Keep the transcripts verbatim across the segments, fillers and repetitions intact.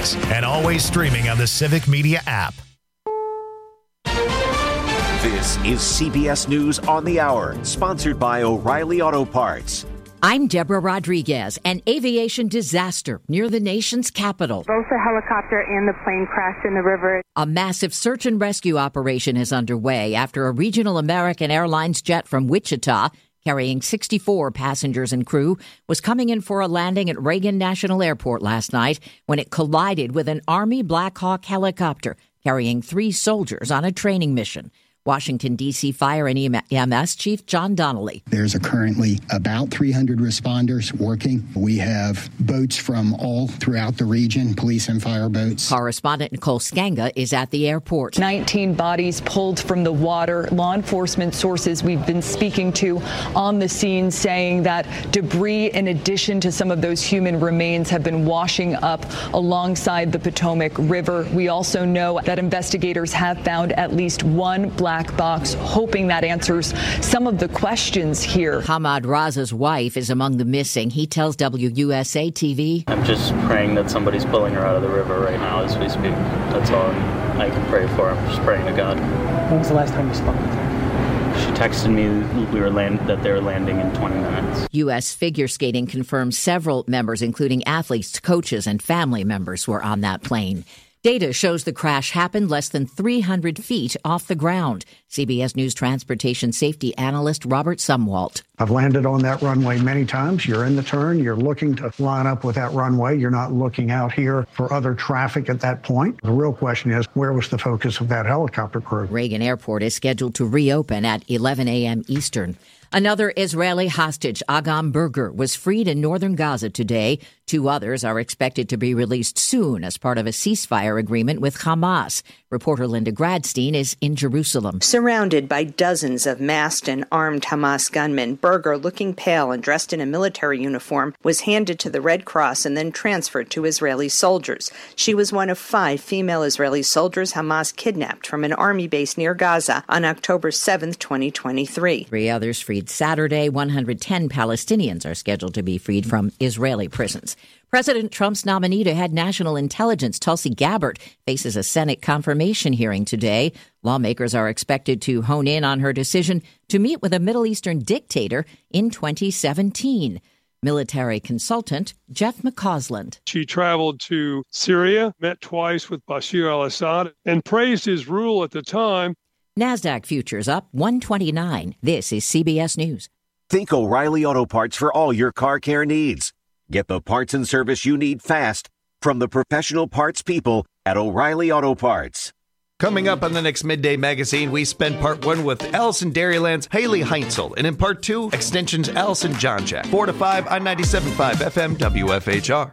Sports, and always streaming on the Civic Media app. This is C B S News on the Hour, sponsored by O'Reilly Auto Parts. I'm Deborah Rodriguez. An aviation disaster near the nation's capital. Both the helicopter and the plane crashed in the river. A massive search and rescue operation is underway after a regional American Airlines jet from Wichita, carrying sixty-four passengers and crew, was coming in for a landing at Reagan National Airport last night when it collided with an Army Black Hawk helicopter carrying three soldiers on a training mission. Washington, D C Fire and E M S Chief John Donnelly. There's a currently about three hundred responders working. We have boats from all throughout the region, police and fire boats. Correspondent Nicole Skanga is at the airport. nineteen bodies pulled from the water. Law enforcement sources we've been speaking to on the scene saying that debris, in addition to some of those human remains, have been washing up alongside the Potomac River. We also know that investigators have found at least one black Black box, hoping that answers some of the questions here. Hamad Raza's wife is among the missing. He tells W U S A T V. I'm just praying that somebody's pulling her out of the river right now as we speak. That's all I can pray for. I'm just praying to God. When was the last time you spoke with her? She texted me we were land, that they were landing in twenty minutes. U S Figure Skating confirms several members, including athletes, coaches, and family members, were on that plane. Data shows the crash happened less than three hundred feet off the ground. C B S News transportation safety analyst Robert Sumwalt. I've landed on that runway many times. You're in the turn. You're looking to line up with that runway. You're not looking out here for other traffic at that point. The real question is, where was the focus of that helicopter crew? Reagan Airport is scheduled to reopen at eleven a.m. Eastern. Another Israeli hostage, Agam Berger, was freed in northern Gaza today. Two others are expected to be released soon as part of a ceasefire agreement with Hamas. Reporter Linda Gradstein is in Jerusalem. Surrounded by dozens of masked and armed Hamas gunmen, Berger, looking pale and dressed in a military uniform, was handed to the Red Cross and then transferred to Israeli soldiers. She was one of five female Israeli soldiers Hamas kidnapped from an army base near Gaza on October seventh, twenty twenty-three. Three others freed Saturday. one hundred ten Palestinians are scheduled to be freed from Israeli prisons. President Trump's nominee to head national intelligence, Tulsi Gabbard, faces a Senate confirmation hearing today. Lawmakers are expected to hone in on her decision to meet with a Middle Eastern dictator in twenty seventeen. Military consultant Jeff McCausland. She traveled to Syria, met twice with Bashir al-Assad, and praised his rule at the time. NASDAQ futures up one twenty-nine. This is C B S News. Think O'Reilly Auto Parts for all your car care needs. Get the parts and service you need fast from the professional parts people at O'Reilly Auto Parts. Coming up on the next Midday Magazine, we spend part one with Allison Dairyland's Haley Heinzel, and in part two, Extension's Allison Johnjack. Four to five on ninety-seven point five F M W F H R.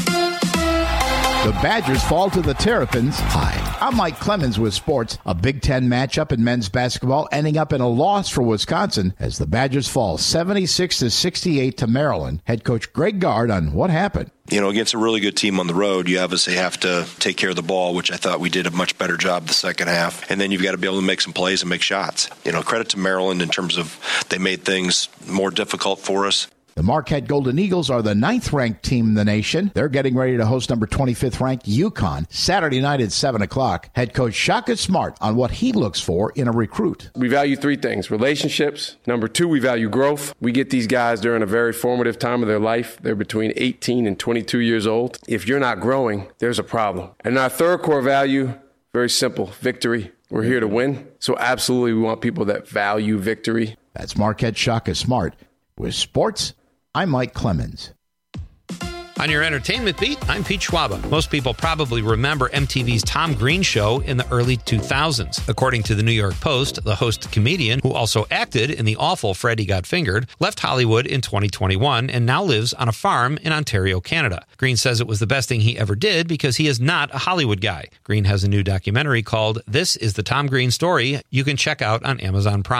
The Badgers fall to the Terrapins. Hi, I'm Mike Clemens with sports. A Big Ten matchup in men's basketball ending up in a loss for Wisconsin as the Badgers fall seventy-six to sixty-eight to Maryland. Head coach Greg Gard on what happened. You know, against a really good team on the road, you obviously have to take care of the ball, which I thought we did a much better job the second half. And then you've got to be able to make some plays and make shots. You know, credit to Maryland in terms of they made things more difficult for us. The Marquette Golden Eagles are the ninth-ranked team in the nation. They're getting ready to host number twenty-fifth ranked UConn Saturday night at seven o'clock. Head coach Shaka Smart on what he looks for in a recruit. We value three things: relationships. Number two, we value growth. We get these guys during a very formative time of their life. They're between eighteen and twenty-two years old. If you're not growing, there's a problem. And our third core value, very simple: victory. We're here to win. So absolutely we want people that value victory. That's Marquette Shaka Smart. With sports, I'm Mike Clemens. On your entertainment beat, I'm Pete Schwaba. Most people probably remember M T V's Tom Green show in the early two thousands. According to the New York Post, the host comedian, who also acted in the awful Freddy Got Fingered, left Hollywood in twenty twenty-one and now lives on a farm in Ontario, Canada. Green says it was the best thing he ever did because he is not a Hollywood guy. Green has a new documentary called This is the Tom Green Story you can check out on Amazon Prime.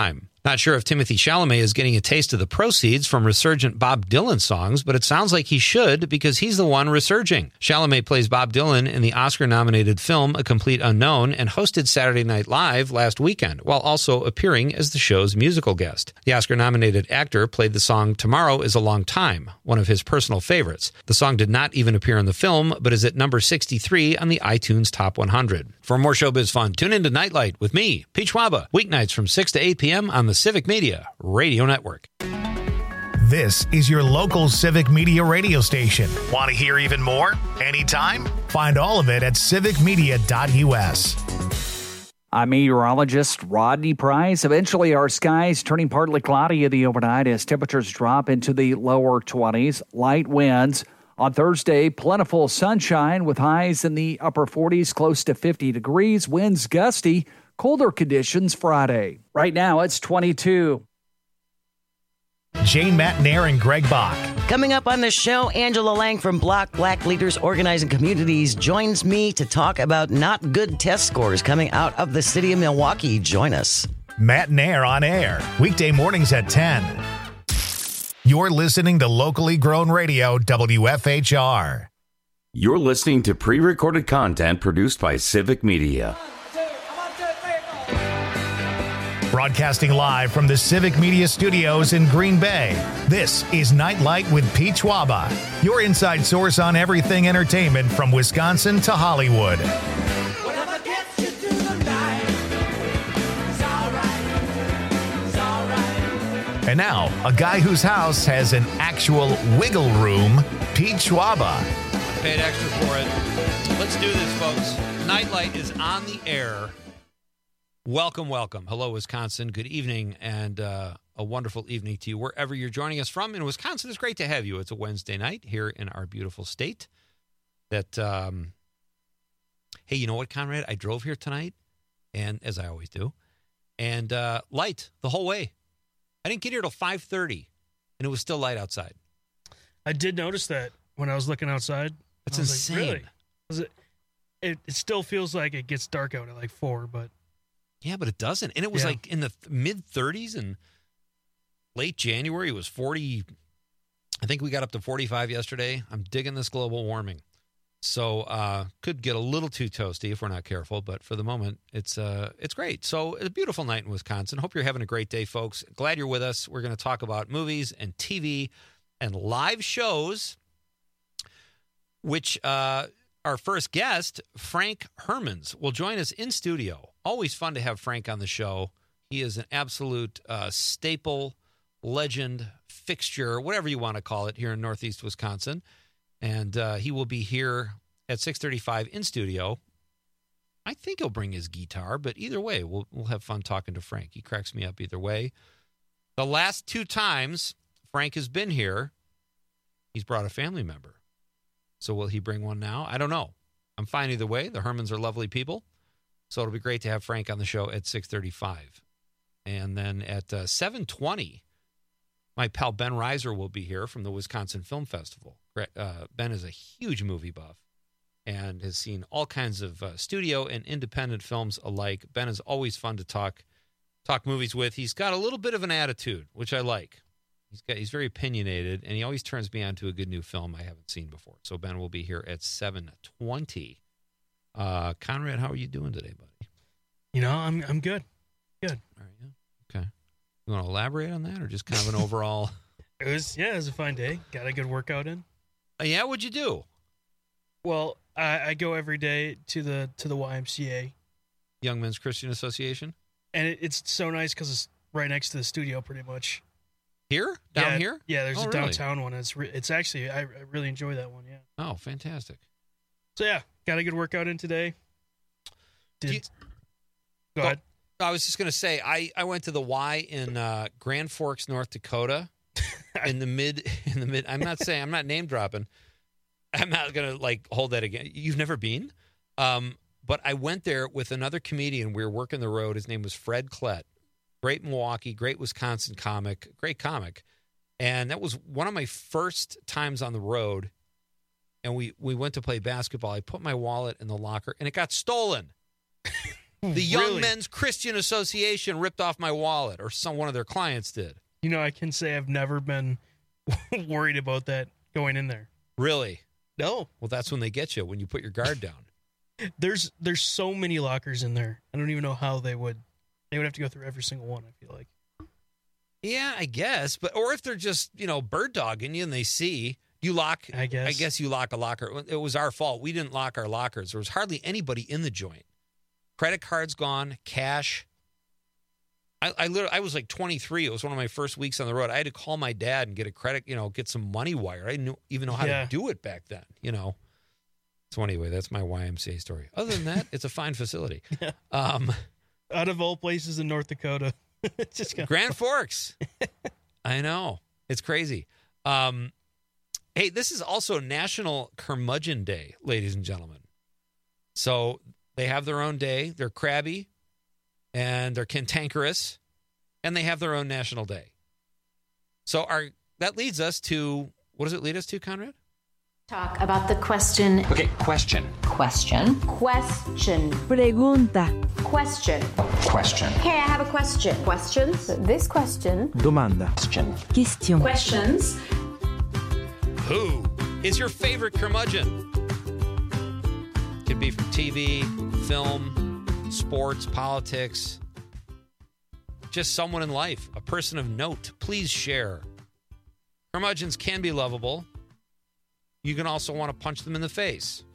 Not sure if Timothée Chalamet is getting a taste of the proceeds from resurgent Bob Dylan songs, but it sounds like he should because he's the one resurging. Chalamet plays Bob Dylan in the Oscar-nominated film A Complete Unknown and hosted Saturday Night Live last weekend, while also appearing as the show's musical guest. The Oscar-nominated actor played the song Tomorrow is a Long Time, one of his personal favorites. The song did not even appear in the film, but is at number sixty-three on the iTunes Top one hundred. For more showbiz fun, tune into Nightlight with me, Pete Schwaba, weeknights from six to eight p.m. on the Civic Media Radio Network. This is your local Civic Media radio station. Want to hear even more? Anytime? Find all of it at civic media dot u s. I'm meteorologist Rodney Price. Eventually, our skies turning partly cloudy in the overnight as temperatures drop into the lower twenties. Light winds. On Thursday, plentiful sunshine with highs in the upper forties, close to fifty degrees. Winds gusty. Colder conditions Friday. Right now, it's twenty-two. Jane Matnair and Greg Bach. Coming up on the show, Angela Lang from Block Black Leaders Organizing Communities joins me to talk about not good test scores coming out of the city of Milwaukee. Join us. Matnair on air, weekday mornings at ten. You're listening to locally grown radio, W F H R. You're listening to pre-recorded content produced by Civic Media. Broadcasting live from the Civic Media Studios in Green Bay, this is Nightlight with Pete Schwaba, your inside source on everything entertainment from Wisconsin to Hollywood. And now, a guy whose house has an actual wiggle room, Pete Schwaba. Paid extra for it. Let's do this, folks. Nightlight is on the air. Welcome, welcome. Hello, Wisconsin. Good evening, and uh, a wonderful evening to you wherever you're joining us from. In Wisconsin, it's great to have you. It's a Wednesday night here in our beautiful state. That, um, hey, you know what, Conrad? I drove here tonight, and as I always do, and uh, light the whole way. I didn't get here till five thirty, and it was still light outside. I did notice that when I was looking outside. That's I was insane. Like, really? Was it, it? It still feels like it gets dark out at like four, but yeah, but it doesn't. And it was yeah. like in the th- mid thirties, and late January it was forty. I think we got up to forty-five yesterday. I'm digging this global warming. So uh, could get a little too toasty if we're not careful, but for the moment, it's uh, it's great. So it's a beautiful night in Wisconsin. Hope you're having a great day, folks. Glad you're with us. We're going to talk about movies and T V and live shows, which uh, our first guest, Frank Hermans, will join us in studio. Always fun to have Frank on the show. He is an absolute uh, staple, legend, fixture, whatever you want to call it, here in Northeast Wisconsin. And uh, he will be here at six thirty-five in studio. I think he'll bring his guitar, but either way, we'll we'll have fun talking to Frank. He cracks me up either way. The last two times Frank has been here, he's brought a family member. So will he bring one now? I don't know. I'm fine either way. The Hermans are lovely people. So it'll be great to have Frank on the show at six thirty-five. And then at uh, seven twenty, my pal Ben Reiser will be here from the Wisconsin Film Festival. Uh, Ben is a huge movie buff and has seen all kinds of uh, studio and independent films alike. Ben is always fun to talk talk movies with. He's got a little bit of an attitude, which I like. He's got he's very opinionated, and he always turns me on to a good new film I haven't seen before. So Ben will be here at seven twenty. Uh, Conrad, how are you doing today, buddy? You know, I'm I'm good. Good. All right, yeah. Okay. You want to elaborate on that, or just kind of an overall? It was yeah, it was a fine day. Got a good workout in. Uh, yeah, what'd you do? Well, I, I go every day to the to the Y M C A, Young Men's Christian Association, and it, it's so nice because it's right next to the studio, pretty much. Here, down yeah, here. Yeah, there's oh, a really? downtown one. It's re- it's actually I, I really enjoy that one. Yeah. Oh, fantastic. So yeah, got a good workout in today. Did you, go ahead. I was just going to say, I, I went to the Y in uh, Grand Forks, North Dakota, in the mid in the mid. I'm not saying I'm not name dropping. I'm not going to like hold that again. You've never been, um, but I went there with another comedian. We were working the road. His name was Fred Klett. Great Milwaukee, great Wisconsin comic, great comic, and that was one of my first times on the road. And we we went to play basketball. I put my wallet in the locker, and it got stolen. The Young Really? Men's Christian Association ripped off my wallet, or some one of their clients did. You know, I can say I've never been worried about that going in there. Really? No. Well, that's when they get you, when you put your guard down. There's there's so many lockers in there. I don't even know how they would they would have to go through every single one, I feel like. Yeah, I guess. But or if they're just, you know, bird dogging you and they see you lock, I guess. I guess you lock a locker. It was our fault. We didn't lock our lockers. There was hardly anybody in the joint. Credit cards gone, cash. I, I literally, I was like twenty-three. It was one of my first weeks on the road. I had to call my dad and get a credit, you know, get some money wired. I didn't even know how Yeah. to do it back then, you know. So anyway, that's my Y M C A story. Other than that, it's a fine facility. Yeah. Um, Out of all places in North Dakota. It's just kinda Grand Forks. I know. It's crazy. Um, hey, this is also National Curmudgeon Day, ladies and gentlemen. So they have their own day. They're crabby and they're cantankerous, and they have their own national day. So our that leads us to, what does it lead us to, Conrad? Talk about the question. Okay, question. Question. Question. Pregunta. Question. Question. Hey, I have a question. Questions? This question. Domanda. Question. Question. Questions. Who is your favorite curmudgeon? Could be from T V, film, sports, politics, just someone in life, a person of note. Please share. Curmudgeons can be lovable. You can also want to punch them in the face.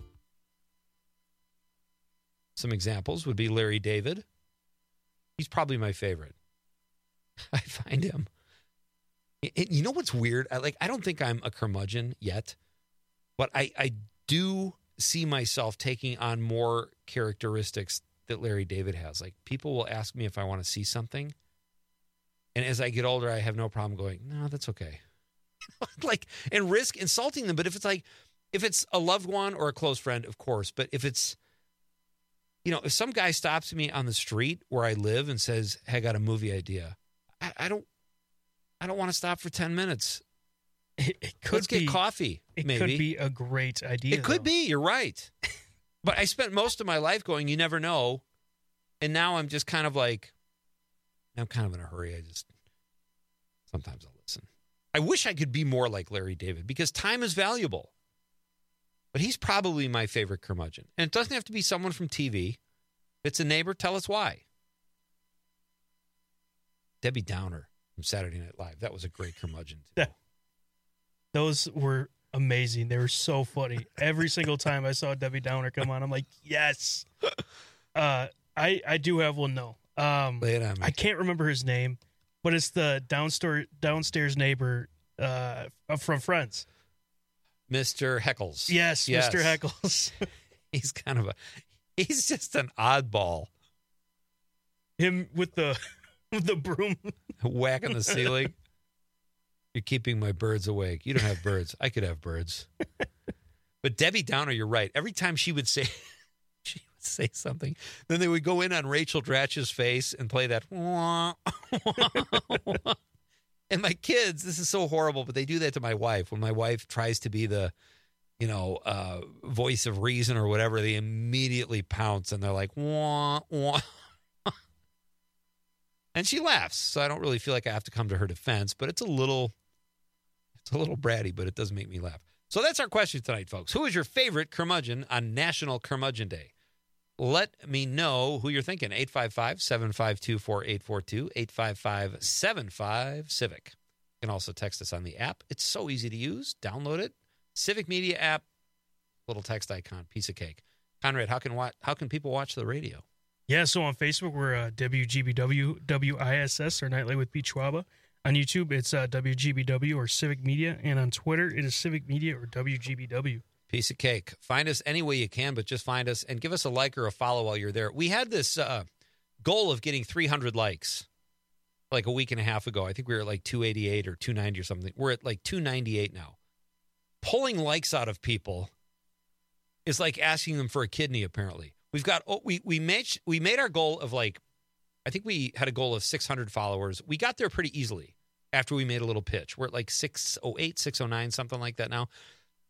Some examples would be Larry David. He's probably my favorite. I find him. It, you know what's weird? I, like, I don't think I'm a curmudgeon yet, but I, I do see myself taking on more characteristics that Larry David has. Like, people will ask me if I want to see something, and as I get older, I have no problem going, no, that's okay. Like, and risk insulting them. But if it's like, if it's a loved one or a close friend, of course. But if it's, you know, if some guy stops me on the street where I live and says, hey, I got a movie idea, I, I don't, I don't want to stop for ten minutes. It, it could Let's be, get coffee. It maybe. could be a great idea. It could though. be. You're right. But I spent most of my life going, you never know. And now I'm just kind of like, I'm kind of in a hurry. I just, sometimes I'll listen. I wish I could be more like Larry David because time is valuable. But he's probably my favorite curmudgeon. And it doesn't have to be someone from T V. If it's a neighbor, tell us why. Debbie Downer from Saturday Night Live. That was a great curmudgeon, too. That, those were amazing. They were so funny. Every single time I saw Debbie Downer come on, I'm like, yes. Uh, I, I do have one, though. Um, Lay it on me. I can't remember his name, but it's the downstairs downstairs neighbor uh, from Friends. Mister Heckles. Yes, yes. Mister Heckles. He's kind of a, he's just an oddball. Him with the with the broom. Whacking the ceiling. You're keeping my birds awake. You don't have birds. I could have birds. But Debbie Downer, you're right. Every time she would say, she would say something, then they would go in on Rachel Dratch's face and play that. And my kids, this is so horrible, but they do that to my wife. When my wife tries to be the, you know, uh, voice of reason or whatever, they immediately pounce and they're like, wah, wah. And she laughs. So I don't really feel like I have to come to her defense, but it's a little, it's a little bratty, but it does make me laugh. So that's our question tonight, folks. Who is your favorite curmudgeon on National Curmudgeon Day? Let me know who you're thinking. eight five five, seven five two, four eight four two, eight five five, seven five, Civic. You can also text us on the app. It's so easy to use. Download it. Civic Media app, little text icon, piece of cake. Conrad, how can watch, how can people watch the radio? Yeah, so on Facebook, we're uh, W G B W W I S S, or Nightlight with Pete Schwaba. On YouTube, it's uh, W G B W or Civic Media. And on Twitter, it is Civic Media or W G B W. Piece of cake. Find us any way you can, but just find us and give us a like or a follow while you're there. We had this uh, goal of getting three hundred likes like a week and a half ago. I think we were at like two eighty-eight or two ninety or something. We're at like two ninety-eight now. Pulling likes out of people is like asking them for a kidney, apparently. We've got, oh, we, we, made, we made our goal of like, I think we had a goal of six hundred followers. We got there pretty easily after we made a little pitch. We're at like six oh eight, six oh nine, something like that now.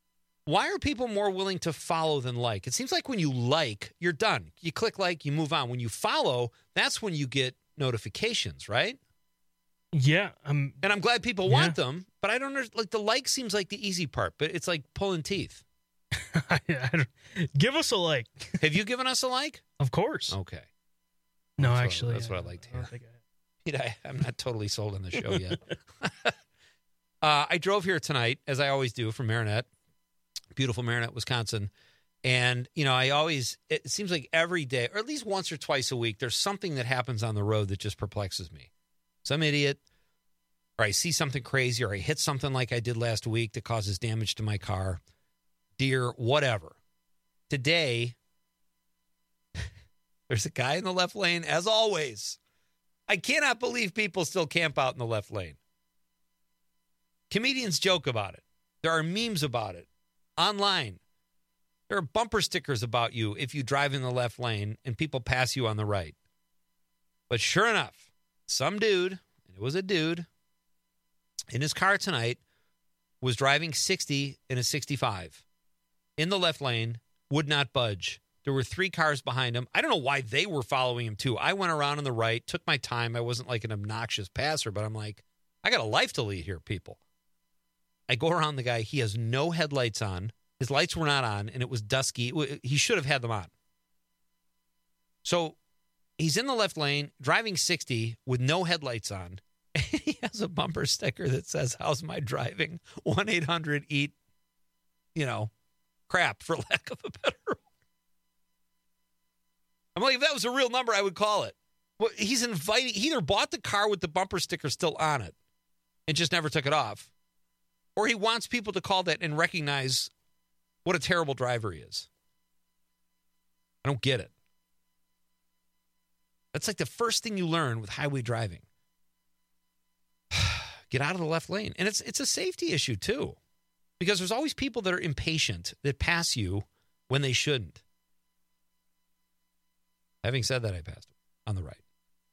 Why are people more willing to follow than like? It seems like when you like, you're done. You click like, you move on. When you follow, that's when you get notifications, right? Yeah. Um, and I'm glad people yeah. want them, but I don't know. Like the like seems like the easy part, but it's like pulling teeth. I, I don't, give us a like. Have you given us a like? Of course. Okay. No, that's actually. What, that's I, what I like to hear. I think I Pete, I, I'm not totally sold on the show yet. uh, I drove here tonight, as I always do, from Marinette, beautiful Marinette, Wisconsin. And, you know, I always, it seems like every day, or at least once or twice a week, there's something that happens on the road that just perplexes me. Some idiot, or I see something crazy, or I hit something like I did last week that causes damage to my car, deer, whatever. Today, there's a guy in the left lane, as always. I cannot believe people still camp out in the left lane. Comedians joke about it. There are memes about it online. There are bumper stickers about you if you drive in the left lane and people pass you on the right. But sure enough, some dude, and it was a dude, in his car tonight was driving sixty in a sixty-five in the left lane, would not budge. There were three cars behind him. I don't know why they were following him, too. I went around on the right, took my time. I wasn't like an obnoxious passer, but I'm like, I got a life to lead here, people. I go around the guy. He has no headlights on. His lights were not on, and it was dusky. He should have had them on. So he's in the left lane, driving sixty with no headlights on. And he has a bumper sticker that says, "How's my driving? one eight hundred eat, you know, crap, for lack of a better word." I'm like, if that was a real number, I would call it. Well, he's inviting, he either bought the car with the bumper sticker still on it and just never took it off, or he wants people to call that and recognize what a terrible driver he is. I don't get it. That's like the first thing you learn with highway driving. Get out of the left lane. And it's it's a safety issue, too, because there's always people that are impatient that pass you when they shouldn't. Having said that, I passed him on the right.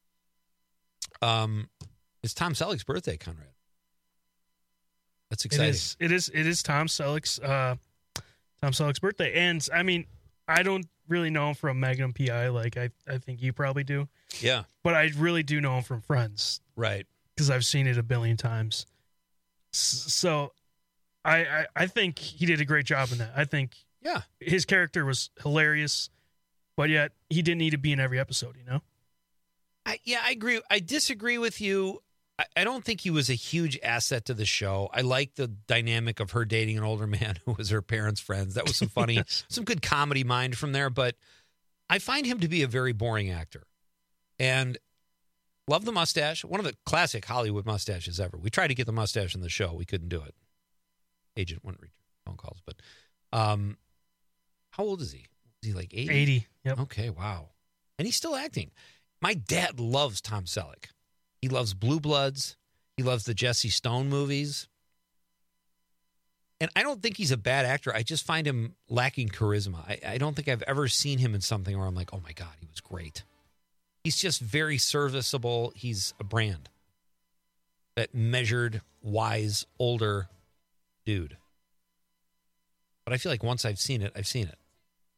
Um, it's Tom Selleck's birthday, Conrad. That's exciting. It is. It is. It is Tom Selleck's uh, Tom Selleck's birthday, and I mean, I don't really know him from Magnum P I like I, I think you probably do. Yeah, but I really do know him from Friends, right? Because I've seen it a billion times. So, I, I I think he did a great job in that. I think yeah, his character was hilarious. But yet, he didn't need to be in every episode, you know? I, yeah, I agree. I disagree with you. I, I don't think he was a huge asset to the show. I like the dynamic of her dating an older man who was her parents' friends. That was some funny, yes. some good comedy mind from there. But I find him to be a very boring actor. And love the mustache. One of the classic Hollywood mustaches ever. We tried to get the mustache in the show. We couldn't do it. Agent wouldn't return phone calls. But um, how old is he? Is he like eighty? eighty, yep. Okay, wow. And he's still acting. My dad loves Tom Selleck. He loves Blue Bloods. He loves the Jesse Stone movies. And I don't think he's a bad actor. I just find him lacking charisma. I, I don't think I've ever seen him in something where I'm like, oh my God, he was great. He's just very serviceable. He's a brand. That measured, wise, older dude. But I feel like once I've seen it, I've seen it.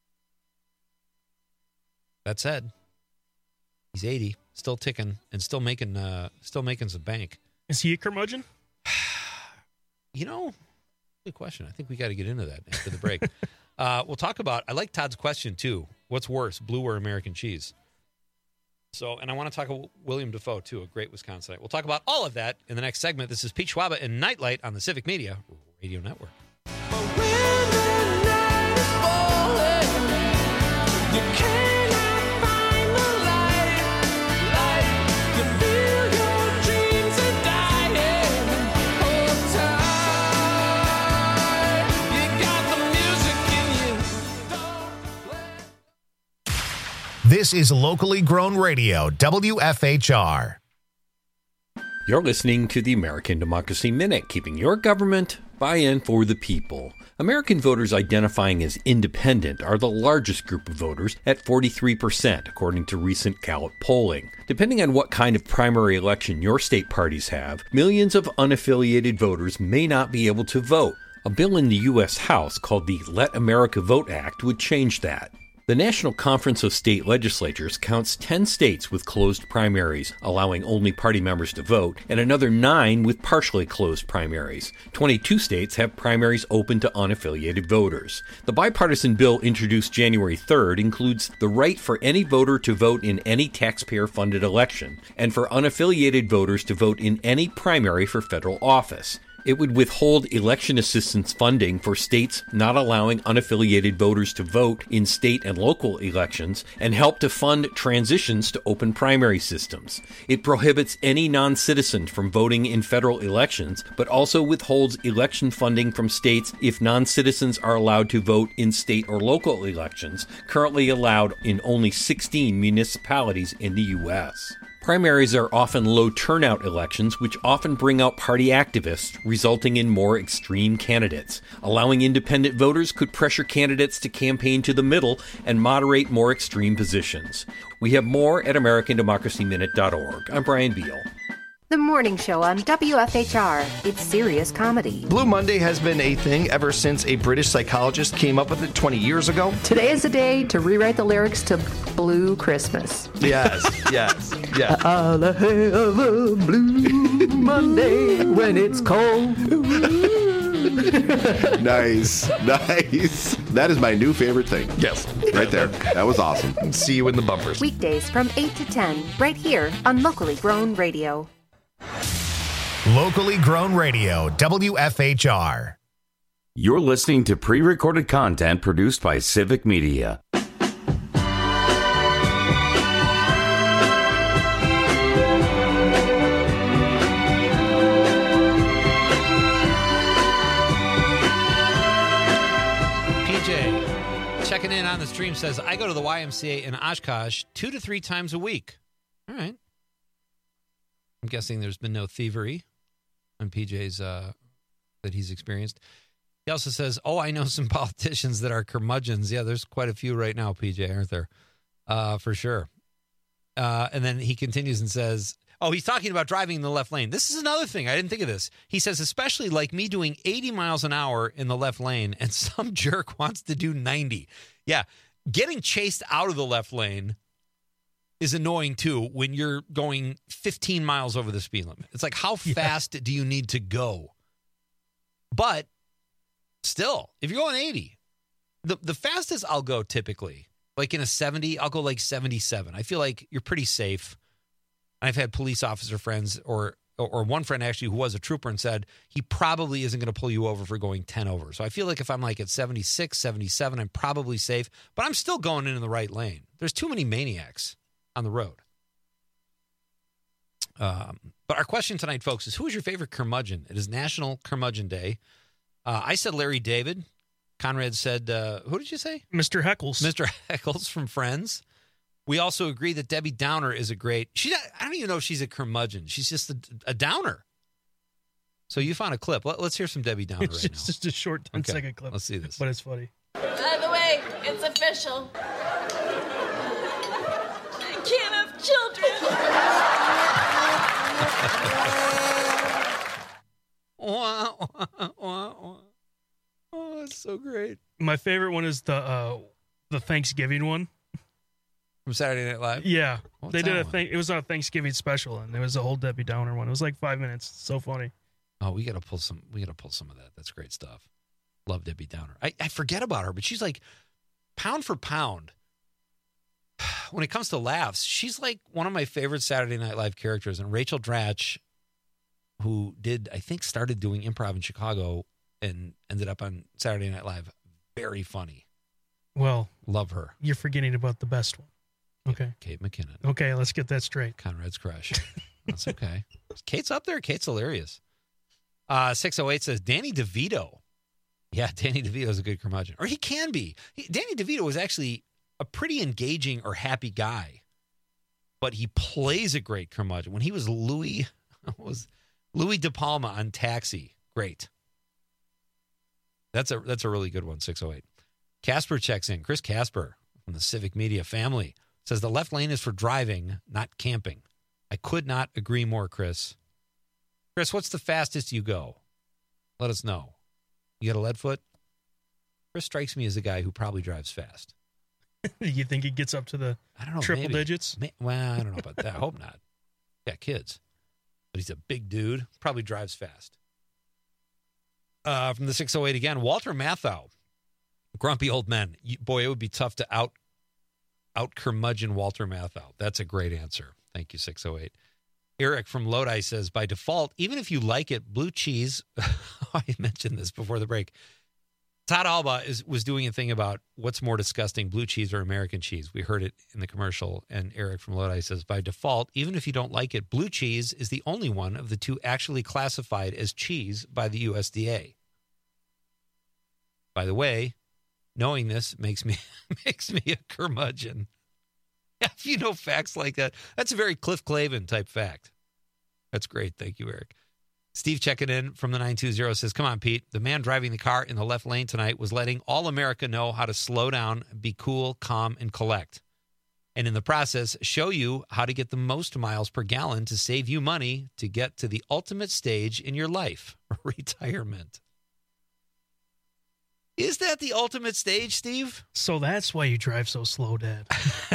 That said, he's eighty, still ticking, and still making uh, still making some bank. Is he a curmudgeon? You know, good question. I think we got to get into that after the break. uh, we'll talk about, I like Todd's question, too. What's worse, blue or American cheese? So, and I want to talk about William Dafoe, too, a great Wisconsinite. We'll talk about all of that in the next segment. This is Pete Schwaba and Nightlight on the Civic Media Radio Network. You cannot find the light, light. You feel your dreams are dying. Hold tight. You got the music in you. This is locally grown radio, W F H R. You're listening to the American Democracy Minute, keeping your government buy-in for the people. American voters identifying as independent are the largest group of voters at forty-three percent, according to recent Gallup polling. Depending on what kind of primary election your state parties have, millions of unaffiliated voters may not be able to vote. A bill in the U S House called the Let America Vote Act would change that. The National Conference of State Legislatures counts ten states with closed primaries, allowing only party members to vote, and another nine with partially closed primaries. twenty-two states have primaries open to unaffiliated voters. The bipartisan bill introduced January third includes the right for any voter to vote in any taxpayer-funded election, and for unaffiliated voters to vote in any primary for federal office. It would withhold election assistance funding for states not allowing unaffiliated voters to vote in state and local elections and help to fund transitions to open primary systems. It prohibits any non-citizen from voting in federal elections, but also withholds election funding from states if non-citizens are allowed to vote in state or local elections, currently allowed in only sixteen municipalities in the U S Primaries are often low-turnout elections, which often bring out party activists, resulting in more extreme candidates. Allowing independent voters could pressure candidates to campaign to the middle and moderate more extreme positions. We have more at American Democracy Minute dot org. I'm Brian Beal. The morning show on W F H R. It's serious comedy. Blue Monday has been a thing ever since a British psychologist came up with it twenty years ago. Today is the day to rewrite the lyrics to Blue Christmas. Yes, yes, yes. I'll have a blue Monday when it's cold. Nice, nice. That is my new favorite thing. Yes. Right there. That was awesome. See you in the bumpers. Weekdays from eight to ten, right here on Locally Grown Radio. Locally Grown Radio, W F H R. You're listening to pre-recorded content produced by Civic Media. Checking in on the stream says, I go to the Y M C A in Oshkosh two to three times a week. All right. I'm guessing there's been no thievery on P J's uh, that he's experienced. He also says, oh, I know some politicians that are curmudgeons. Yeah, there's quite a few right now, P J, aren't there? Uh, for sure. Uh, and then he continues and says, oh, he's talking about driving in the left lane. This is another thing. I didn't think of this. He says, especially like me doing eighty miles an hour in the left lane and some jerk wants to do ninety. Yeah, getting chased out of the left lane is annoying, too, when you're going fifteen miles over the speed limit. It's like, how fast yeah. do you need to go? But still, if you're going eighty, the, the fastest I'll go typically, like in a seventy, I'll go like seventy-seven. I feel like you're pretty safe. I've had police officer friends or or one friend actually who was a trooper and said he probably isn't going to pull you over for going ten over. So I feel like if I'm like at seventy-six, seventy-seven, I'm probably safe, but I'm still going into the right lane. There's too many maniacs on the road. Um, but our question tonight, folks, is who is your favorite curmudgeon? It is National Curmudgeon Day. Uh, I said Larry David. Conrad said, uh, who did you say? Mister Heckles. Mister Heckles from Friends. We also agree that Debbie Downer is a great, she, I don't even know if she's a curmudgeon. She's just a, a downer. So you found a clip. Let, let's hear some Debbie Downer it's right just, now. It's just a short ten okay, second clip. Let's see this. But it's funny. By the way, it's official. I can't have children. Oh, it's so great. My favorite one is the uh, the Thanksgiving one. From Saturday Night Live? Yeah. What's they did a one? thing. It was a Thanksgiving special, and it was a whole Debbie Downer one. It was like five minutes. It's so funny. Oh, we got to pull some. We got to pull some of that. That's great stuff. Love Debbie Downer. I, I forget about her, but she's like pound for pound. When it comes to laughs, she's like one of my favorite Saturday Night Live characters. And Rachel Dratch, who did, I think, started doing improv in Chicago and ended up on Saturday Night Live, very funny. Well, love her. You're forgetting about the best one. Okay. Kate McKinnon. Okay, let's get that straight. Conrad's crush. That's okay. Kate's up there. Kate's hilarious. Uh, six oh eight says, Danny DeVito. Yeah, Danny DeVito is a good curmudgeon. Or he can be. He, Danny DeVito was actually a pretty engaging or happy guy. But he plays a great curmudgeon. When he was Louis, was Louis De Palma on Taxi. Great. That's a, that's a really good one, six oh eight. Casper checks in. Chris Casper from the Civic Media family says the left lane is for driving, not camping. I could not agree more, Chris. Chris, what's the fastest you go? Let us know. You got a lead foot? Chris strikes me as a guy who probably drives fast. You think he gets up to the I don't know, triple maybe. digits? May, well, I don't know about that. I hope not. Yeah, kids. But he's a big dude. Probably drives fast. Uh, from the six oh eight again, Walter Matthau. Grumpy old men. You, boy, it would be tough to out out curmudgeon Walter Matthau. That's a great answer. Thank you, six oh eight. Eric from Lodi says, by default, even if you like it, blue cheese. I mentioned this before the break. Todd Alba is, was doing a thing about what's more disgusting, blue cheese or American cheese. We heard it in the commercial, and Eric from Lodi says, by default, even if you don't like it, blue cheese is the only one of the two actually classified as cheese by the U S D A. By the way, knowing this makes me makes me a curmudgeon. If you know facts like that, that's a very Cliff Clavin type fact. That's great. Thank you, Eric. Steve checking in from the nine two zero says, come on, Pete. The man driving the car in the left lane tonight was letting all America know how to slow down, be cool, calm, and collect. And in the process, show you how to get the most miles per gallon to save you money to get to the ultimate stage in your life, retirement. Is that the ultimate stage, Steve? So that's why you drive so slow, Dad.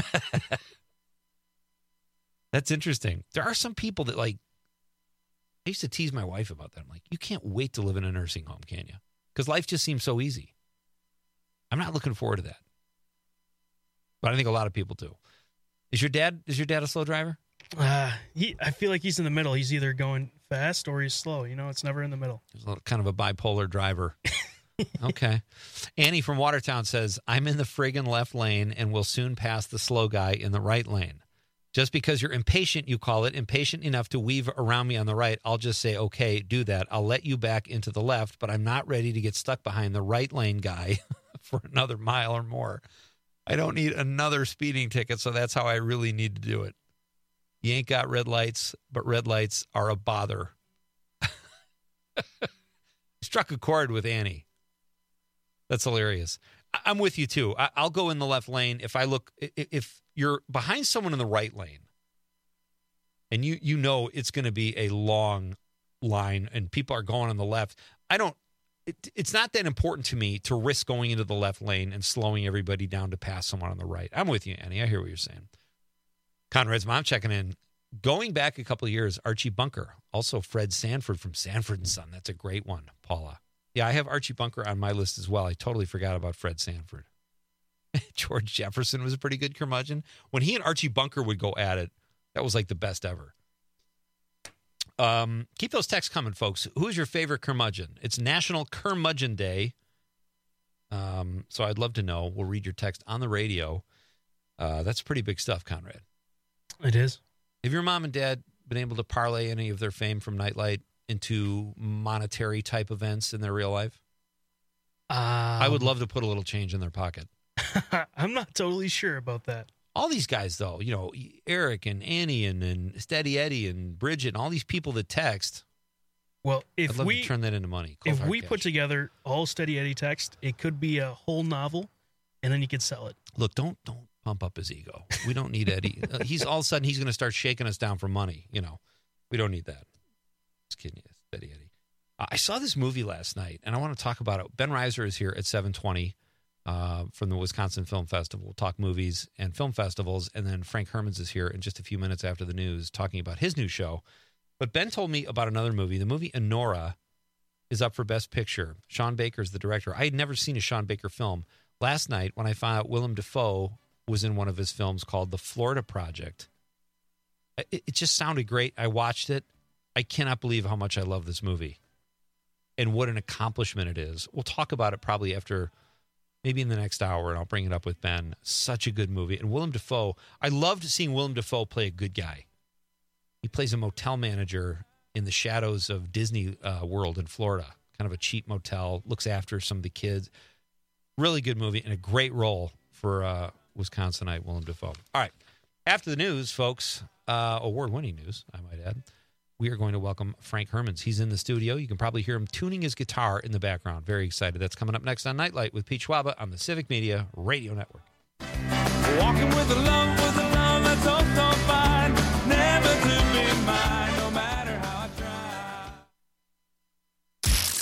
That's interesting. There are some people that, like, I used to tease my wife about that. I'm like, you can't wait to live in a nursing home, can you? Because life just seems so easy. I'm not looking forward to that. But I think a lot of people do. Is your dad, is your dad a slow driver? Uh, he, I feel like he's in the middle. He's either going fast or he's slow. You know, it's never in the middle. He's a little, kind of a bipolar driver. Okay. Annie from Watertown says, I'm in the friggin' left lane and will soon pass the slow guy in the right lane. Just because you're impatient, you call it, impatient enough to weave around me on the right, I'll just say, okay, do that. I'll let you back into the left, but I'm not ready to get stuck behind the right lane guy for another mile or more. I don't need another speeding ticket, so that's how I really need to do it. You ain't got red lights, but red lights are a bother. Struck a chord with Annie. That's hilarious. I'm with you, too. I'll go in the left lane if I look, if you're behind someone in the right lane and you you know it's going to be a long line and people are going on the left, I don't, it, it's not that important to me to risk going into the left lane and slowing everybody down to pass someone on the right. I'm with you, Annie. I hear what you're saying. Conrad's mom checking in. Going back a couple of years, Archie Bunker, also Fred Sanford from Sanford and Son. That's a great one, Paula. Yeah, I have Archie Bunker on my list as well. I totally forgot about Fred Sanford. George Jefferson was a pretty good curmudgeon. When he and Archie Bunker would go at it, that was like the best ever. Um, keep those texts coming, folks. Who's your favorite curmudgeon? It's National Curmudgeon Day. Um, so I'd love to know. We'll read your text on the radio. Uh, that's pretty big stuff, Conrad. It is. Have your mom and dad been able to parlay any of their fame from Nightlight into monetary type events in their real life? Um, I would love to put a little change in their pocket. I'm not totally sure about that. All these guys, though, you know, Eric and Annie and, and Steady Eddie and Bridget and all these people that text. Well, if I'd love we to turn that into money. Cold if hard we cash. put together all Steady Eddie text, it could be a whole novel, and then you could sell it. Look, don't don't pump up his ego. We don't need Eddie. uh, he's all of a sudden he's going to start shaking us down for money. You know, we don't need that. Just kidding you, Steady Eddie. Uh, I saw this movie last night, and I want to talk about it. Ben Reiser is here at seven twenty. Uh, from the Wisconsin Film Festival. We'll talk movies and film festivals, and then Frank Hermans is here in just a few minutes after the news talking about his new show. But Ben told me about another movie. The movie Anora is up for Best Picture. Sean Baker's the director. I had never seen a Sean Baker film. Last night, when I found out Willem Dafoe was in one of his films called The Florida Project, it, it just sounded great. I watched it. I cannot believe how much I love this movie and what an accomplishment it is. We'll talk about it probably after... maybe in the next hour, and I'll bring it up with Ben. Such a good movie. And Willem Dafoe, I loved seeing Willem Dafoe play a good guy. He plays a motel manager in the shadows of Disney uh, World in Florida, kind of a cheap motel, looks after some of the kids. Really good movie and a great role for uh, Wisconsinite Willem Dafoe. All right. After the news, folks, uh, award-winning news, I might add, we are going to welcome Frank Hermans. He's in the studio. You can probably hear him tuning his guitar in the background. Very excited. That's coming up next on Nightlight with Pete Schwaba on the Civic Media Radio Network. Walking with a love, with a love that's all so fine, never to be mine, no matter how I try.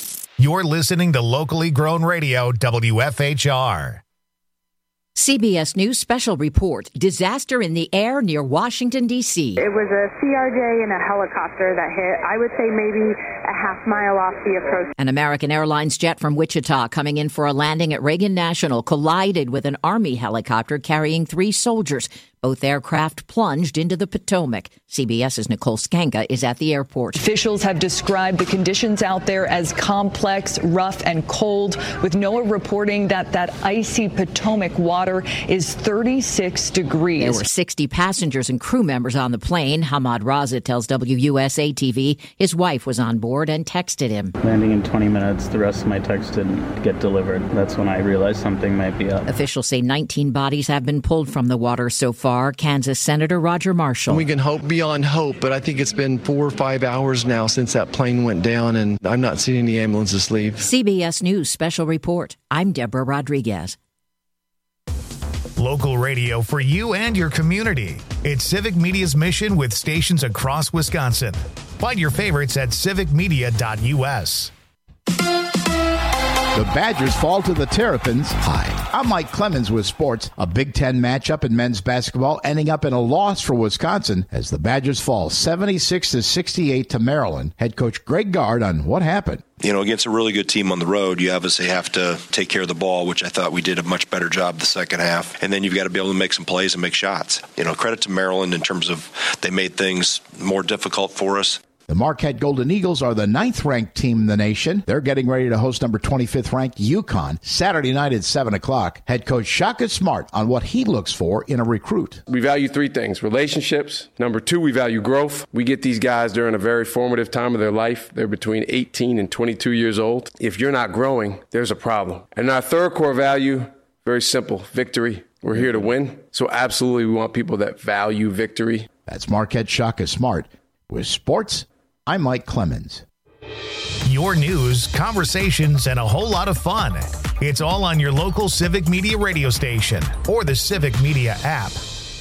You're listening to locally grown radio, W F H R. C B S News special report, disaster in the air near Washington, D C. It was a C R J and a helicopter that hit, I would say maybe a half mile off the approach. An American Airlines jet from Wichita coming in for a landing at Reagan National collided with an Army helicopter carrying three soldiers. Both aircraft plunged into the Potomac. CBS's Nicole Skanka is at the airport. Officials have described the conditions out there as complex, rough, and cold, with NOAA reporting that that icy Potomac water is thirty-six degrees. There were sixty passengers and crew members on the plane. Hamad Raza tells W U S A T V his wife was on board and texted him. Landing in twenty minutes, the rest of my text didn't get delivered. That's when I realized something might be up. Officials say nineteen bodies have been pulled from the water so far. Kansas Senator Roger Marshall. We can hope beyond hope, but I think it's been four or five hours now since that plane went down, and I'm not seeing any ambulances leave. C B S News special report. I'm Deborah Rodriguez. Local radio for you and your community. It's Civic Media's mission with stations across Wisconsin. Find your favorites at civic media dot U S. The Badgers fall to the Terrapins. Hi, I'm Mike Clemens with sports. A Big Ten matchup in men's basketball ending up in a loss for Wisconsin as the Badgers fall seventy-six to sixty-eight to Maryland. Head coach Greg Gard on what happened. You know, against a really good team on the road, you obviously have to take care of the ball, which I thought we did a much better job the second half. And then you've got to be able to make some plays and make shots. You know, credit to Maryland in terms of they made things more difficult for us. The Marquette Golden Eagles are the ninth-ranked team in the nation. They're getting ready to host number twenty-fifth ranked UConn Saturday night at seven o'clock. Head coach Shaka Smart on what he looks for in a recruit. We value three things: relationships. Number two, we value growth. We get these guys during a very formative time of their life. They're between eighteen and twenty-two years old. If you're not growing, there's a problem. And our third core value, very simple: victory. We're here to win. So absolutely we want people that value victory. That's Marquette Shaka Smart. With sports, I'm Mike Clemens. Your news, conversations, and a whole lot of fun. It's all on your local Civic Media radio station or the Civic Media app.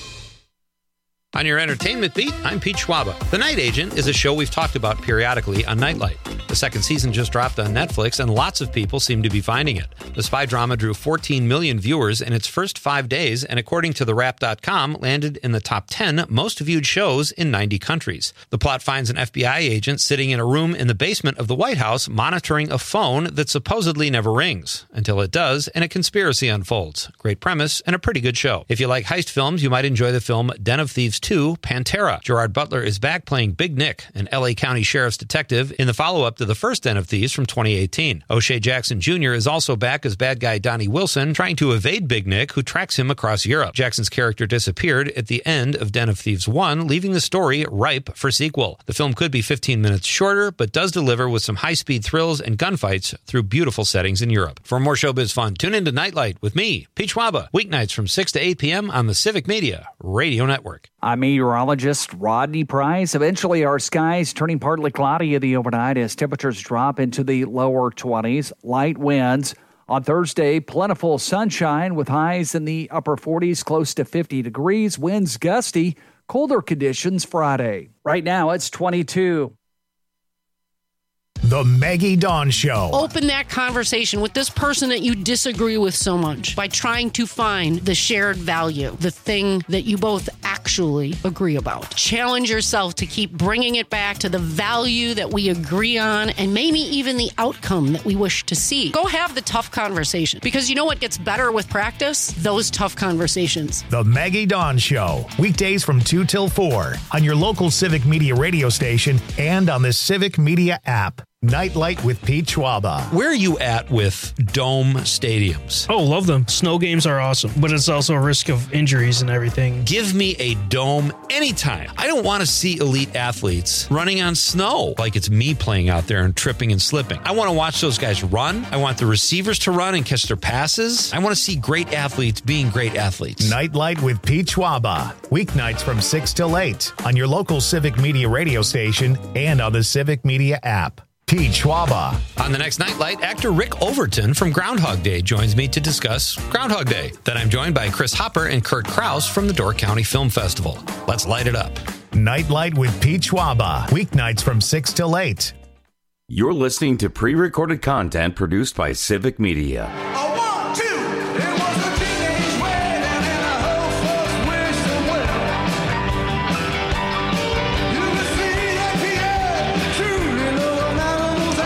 On your entertainment beat, I'm Pete Schwaba. The Night Agent is a show we've talked about periodically on Nightlight. The second season just dropped on Netflix, and lots of people seem to be finding it. The spy drama drew fourteen million viewers in its first five days, and according to the wrap dot com, landed in the top ten most viewed shows in ninety countries. The plot finds an F B I agent sitting in a room in the basement of the White House monitoring a phone that supposedly never rings, until it does, and a conspiracy unfolds. Great premise, and a pretty good show. If you like heist films, you might enjoy the film Den of Thieves two, Pantera. Gerard Butler is back playing Big Nick, an L A County Sheriff's detective, in the follow-up to the first Den of Thieves from twenty eighteen. O'Shea Jackson Junior is also back as bad guy Donnie Wilson, trying to evade Big Nick, who tracks him across Europe. Jackson's character disappeared at the end of Den of Thieves one, leaving the story ripe for sequel. The film could be fifteen minutes shorter, but does deliver with some high-speed thrills and gunfights through beautiful settings in Europe. For more showbiz fun, tune into Nightlight with me, Pete Schwaba, weeknights from six to eight p.m. on the Civic Media Radio Network. I'm meteorologist Rodney Price. Eventually, our skies turning partly cloudy in the overnight as temperatures drop into the lower twenties. Light winds. On Thursday, plentiful sunshine with highs in the upper forties, close to fifty degrees. Winds gusty. Colder conditions Friday. Right now, it's twenty-two. The Maggie Dawn Show. Open that conversation with this person that you disagree with so much by trying to find the shared value, the thing that you both actually agree about. Challenge yourself to keep bringing it back to the value that we agree on and maybe even the outcome that we wish to see. Go have the tough conversation, because you know what gets better with practice? Those tough conversations. The Maggie Dawn Show. Weekdays from two till four on your local Civic Media radio station and on the Civic Media app. Nightlight with Pete Schwaba. Where are you at with dome stadiums? Oh, love them. Snow games are awesome, but it's also a risk of injuries and everything. Give me a dome anytime. I don't want to see elite athletes running on snow like it's me playing out there and tripping and slipping. I want to watch those guys run. I want the receivers to run and catch their passes. I want to see great athletes being great athletes. Nightlight with Pete Schwaba. Weeknights from six till eight on your local Civic Media radio station and on the Civic Media app. Pete Schwaba. On the next Nightlight, actor Rick Overton from Groundhog Day joins me to discuss Groundhog Day. Then I'm joined by Chris Hopper and Kurt Krause from the Door County Film Festival. Let's light it up. Nightlight with Pete Schwaba. Weeknights from six till eight. You're listening to pre-recorded content produced by Civic Media. A one, two. It was a teenage wedding and a whole folks wish them well. You can see that Pierre truly knows animals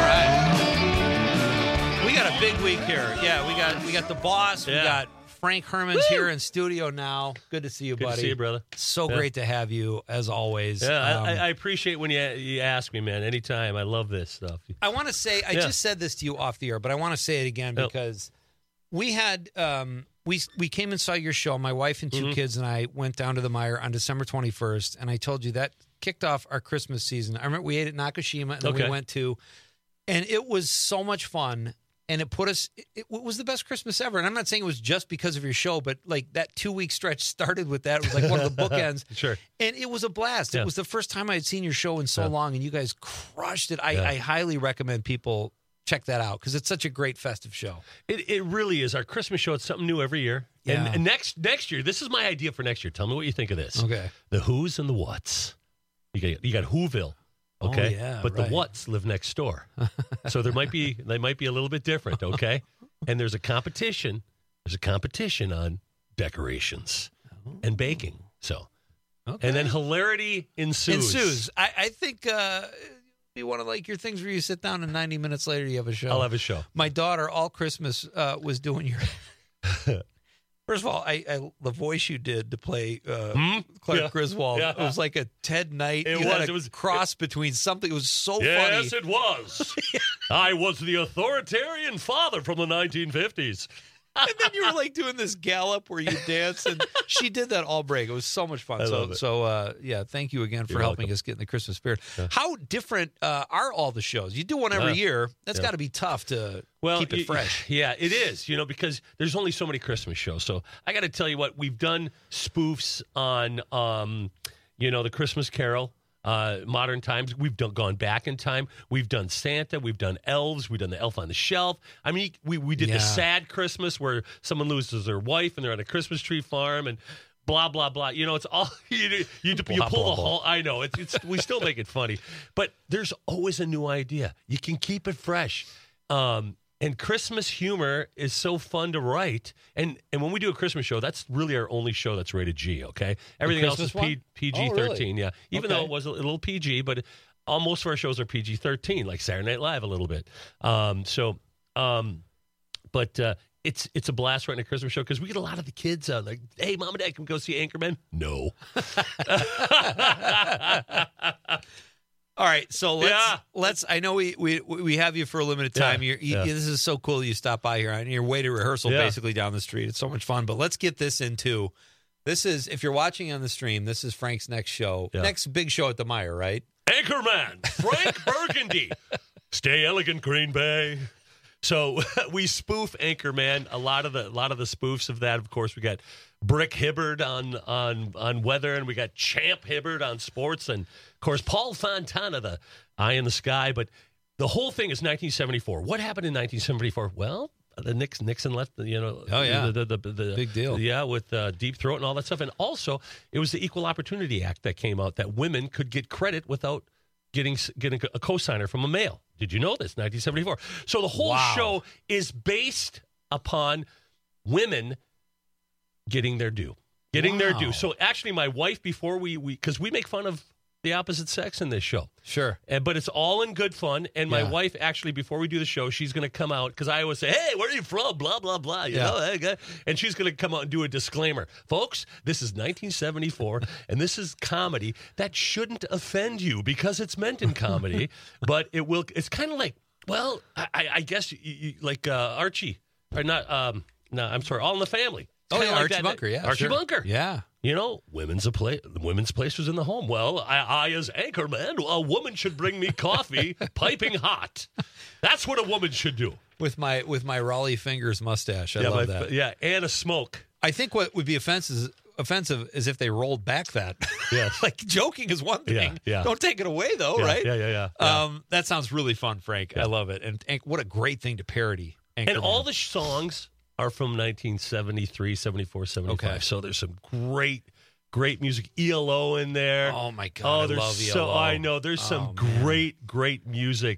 We got a big week here. Yeah, we got we got the boss. We Yeah. got Frank Herman's Woo! here in studio now. Good to see you, Good to buddy. see you, brother. So Yeah. great to have you, as always. Yeah, Um, I, I appreciate when you you ask me, man. Anytime. I love this stuff. I want to say, I Yeah. just said this to you off the air, but I want to say it again Yep. because we had, um, we we came and saw your show. My wife and two Mhm. kids and I went down to the Meijer on December twenty-first, and I told you that kicked off our Christmas season. I remember we ate at Nakashima, and then Okay. we went to, and it was so much fun. And it put us, it, it was the best Christmas ever. And I'm not saying it was just because of your show, but like that two week stretch started with that. It was like one of the bookends. Sure. And it was a blast. Yeah. It was the first time I had seen your show in so Yeah. long, and you guys crushed it. I, Yeah. I highly recommend people check that out because it's such a great festive show. It it really is. Our Christmas show, it's something new every year. And, Yeah. and next next year, this is my idea for next year. Tell me what you think of this. Okay. The who's and the what's. You got, you got Whoville. Okay. Oh, yeah, but right. the what's live next door. So there might be they might be a little bit different, okay? And there's a competition. There's a competition on decorations and baking. So Okay. and then hilarity ensues. Ensues. I, I think uh, it'd be one of like your things where you sit down and ninety minutes later you have a show. I'll have a show. My daughter all Christmas uh, was doing your. First of all, I, I the voice you did to play uh, Hmm? Clark Yeah. Griswold. Yeah. It was like a Ted Knight. It you was. Had a It was- cross between something. It was so Yes, funny. it was. I was the authoritarian father from the nineteen fifties. And then you were like doing this gallop where you dance, and she did that all break. It was so much fun. I so, love it. so uh, yeah, thank you again for You're helping welcome. us get in the Christmas spirit. How different uh, are all the shows? You do one every Uh, year. That's yeah. got to be tough to Well, keep it y- fresh. Yeah, it is, you know, because there's only so many Christmas shows. So I got to tell you what, we've done spoofs on, um, you know, the Christmas Carol, uh, modern times. We've done gone back in time. We've done Santa. We've done elves. We've done the Elf on the Shelf. I mean, we, we did Yeah. the sad Christmas where someone loses their wife and they're on a Christmas tree farm and blah, blah, blah. You know, it's all, you, you, you Blah, pull the blah, blah. whole, I know, it's, it's we still make it funny. But there's always a new idea. You can keep it fresh. Um, And Christmas humor is so fun to write. And and when we do a Christmas show, that's really our only show that's rated G, okay? Everything else is Christmas one? P- Oh, PG thirteen, really? yeah. Even Okay. though it was a little P G, but all, most of our shows are P G thirteen, like Saturday Night Live a little bit. Um, so, um, but uh, it's it's a blast writing a Christmas show because we get a lot of the kids uh, like, hey, Mom and Dad, can we go see Anchorman? No. All right, so let's Yeah. let's. I know we we we have you for a limited time. Yeah, You're, you, yeah. This is so cool. You stop by here on your way to rehearsal, Yeah. basically down the street. It's so much fun. But let's get this into. This is if you're watching on the stream. This is Frank's next show, Yeah. next big show at the Meijer, right? Anchorman, Frank Burgundy. Stay elegant, Green Bay. So we spoof Anchorman. A lot of the a lot of the spoofs of that, of course, we got Brick Hibbard on on on weather, and we got Champ Hibbard on sports, and of course Paul Fontana, the eye in the sky. But the whole thing is nineteen seventy-four. What happened in nineteen seventy-four? Well, the Nixon, Nixon left, you know. Oh, yeah. the, the, the, the Big deal. Yeah, with uh, Deep Throat and all that stuff, and also it was the Equal Opportunity Act that came out that women could get credit without getting getting a cosigner from a male. Did you know this? nineteen seventy-four. So the whole Wow. show is based upon women getting their due, getting their Wow. due. So actually, my wife, before we we because we make fun of the opposite sex in this show, Sure. and but it's all in good fun. And my Yeah. wife, actually, before we do the show, she's going to come out because I always say, "Hey, where are you from?" Blah blah blah. You Yeah. know, that guy. And she's going to come out and do a disclaimer, folks. This is nineteen seventy-four, and this is comedy that shouldn't offend you because it's meant in comedy, but it will. It's kind of like, well, I, I I guess you, you, like uh, Archie, or not? Um, no, I'm sorry, All in the Family. Oh, Kinda yeah, like Archie that. Bunker, yeah, Archie sure. Bunker. Yeah. You know, women's a play. The women's place was in the home. Well, I, I, as anchorman, a woman should bring me coffee, piping hot. That's what a woman should do. With my with my Raleigh Fingers mustache, I yeah, love my- that. Yeah, and a smoke. I think what would be offensive offensive is if they rolled back that. Yes. Like joking is one Yeah, thing. yeah. Don't take it away though, Yeah, right? yeah, yeah, yeah, yeah. Um, that sounds really fun, Frank. I love it, and, and what a great thing to parody. And Anchorman. all the songs are from nineteen seventy-three, seventy-four, seventy-five. Okay. So there's some great, great music. E L O in there. Oh, my God, Oh, I there's love so E L O. I know there's some Oh, man. great, great music.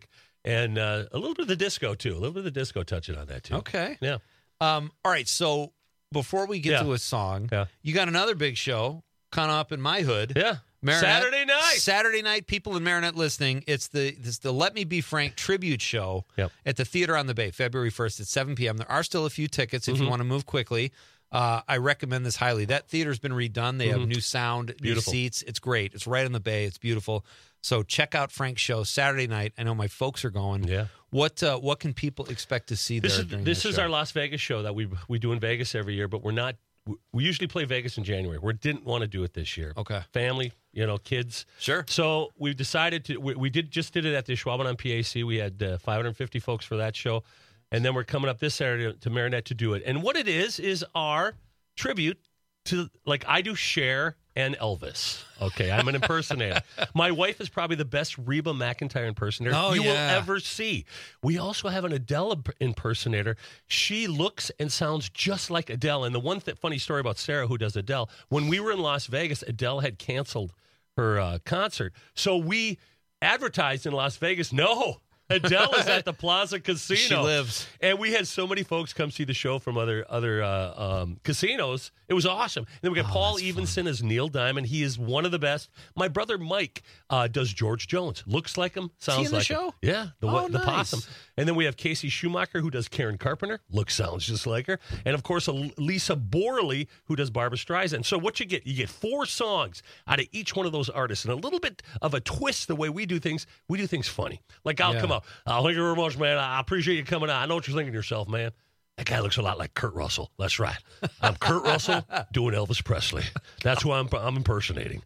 and uh, a little bit of the disco too. A little bit of the disco touching on that too. Okay. Yeah. Um, all right. So before we get Yeah. to a song, Yeah. you got another big show kind of up in my hood. Yeah. Marinette. Saturday night. Saturday night, people in Marinette listening. It's the it's the Let Me Be Frank tribute show Yep. at the Theater on the Bay, February first at seven p.m. There are still a few tickets if you Mhm. want to move quickly. Uh, I recommend this highly. That theater's been redone. They have Mhm. new sound, Beautiful. new seats. It's great. It's right on the Bay. It's beautiful. So check out Frank's show Saturday night. I know my folks are going. Yeah. What uh, what can people expect to see This there is during this that is show? our Las Vegas show that we we do in Vegas every year, but we're not. We usually play Vegas in January. We didn't want to do it this year. Okay. Family, you know, kids. Sure. So we decided to. We, we did just did it at the Schwaben on P A C. We had uh, five hundred fifty folks for that show, and then we're coming up this Saturday to Marinette to do it. And what it is is our tribute to, like, I do Cher and Elvis. Okay, I'm an impersonator. My wife is probably the best Reba McEntire impersonator Oh, you yeah. will ever see. We also have an Adele imp- impersonator. She looks and sounds just like Adele. And the one th- funny story about Sarah, who does Adele, when we were in Las Vegas, Adele had canceled her uh, concert. So we advertised in Las Vegas, no, Adele is at the Plaza Casino. She lives. And we had so many folks come see the show from other other uh, um, casinos. It was awesome. And then we got Oh, Paul Evenson as Neil Diamond. He is one of the best. My brother Mike uh, does George Jones. Looks like him. Sounds he in the like him. show? Yeah, the, Oh, the nice. possum. And then we have Casey Schumacher, who does Karen Carpenter. Looks, sounds just like her. And, of course, a Lisa Borley, who does Barbara Streisand. So what you get, you get four songs out of each one of those artists and a little bit of a twist the way we do things. We do things funny. Like, I'll Yeah. come out. Oh, thank you very much, man. I appreciate you coming out. I know what you're thinking to yourself, man. That guy looks a lot like Kurt Russell. That's right. I'm Kurt Russell doing Elvis Presley. That's who I'm, I'm impersonating.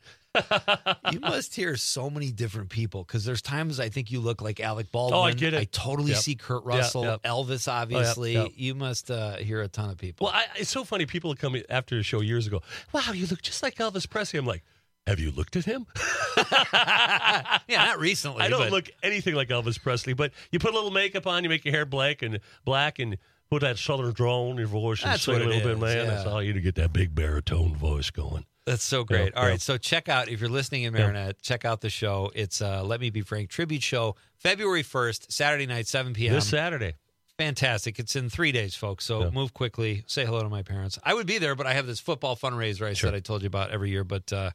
You must hear so many different people because there's times I think you look like Alec Baldwin. Oh, I get it. I totally Yep. see Kurt Yep, Russell, yep. Elvis, obviously. yep. You must uh, hear a ton of people. Well, I, it's so funny. People come after the show years ago. Wow, you look just like Elvis Presley. I'm like, have you looked at him? yeah, not recently. I don't but- look anything like Elvis Presley, but you put a little makeup on, you make your hair black and black, and put that southern drawl in your voice and That's sing what a it little bit, is, man. yeah. That's all you to get that big baritone voice going. That's so great. Yeah, All yeah. right, so check out, if you're listening in Marinette, check out the show. It's uh, Let Me Be Frank tribute show, February first, Saturday night, seven p.m. This Saturday. Fantastic. It's in three days, folks, so Yeah. move quickly. Say hello to my parents. I would be there, but I have this football fundraiser I Sure. said I told you about every year, but uh,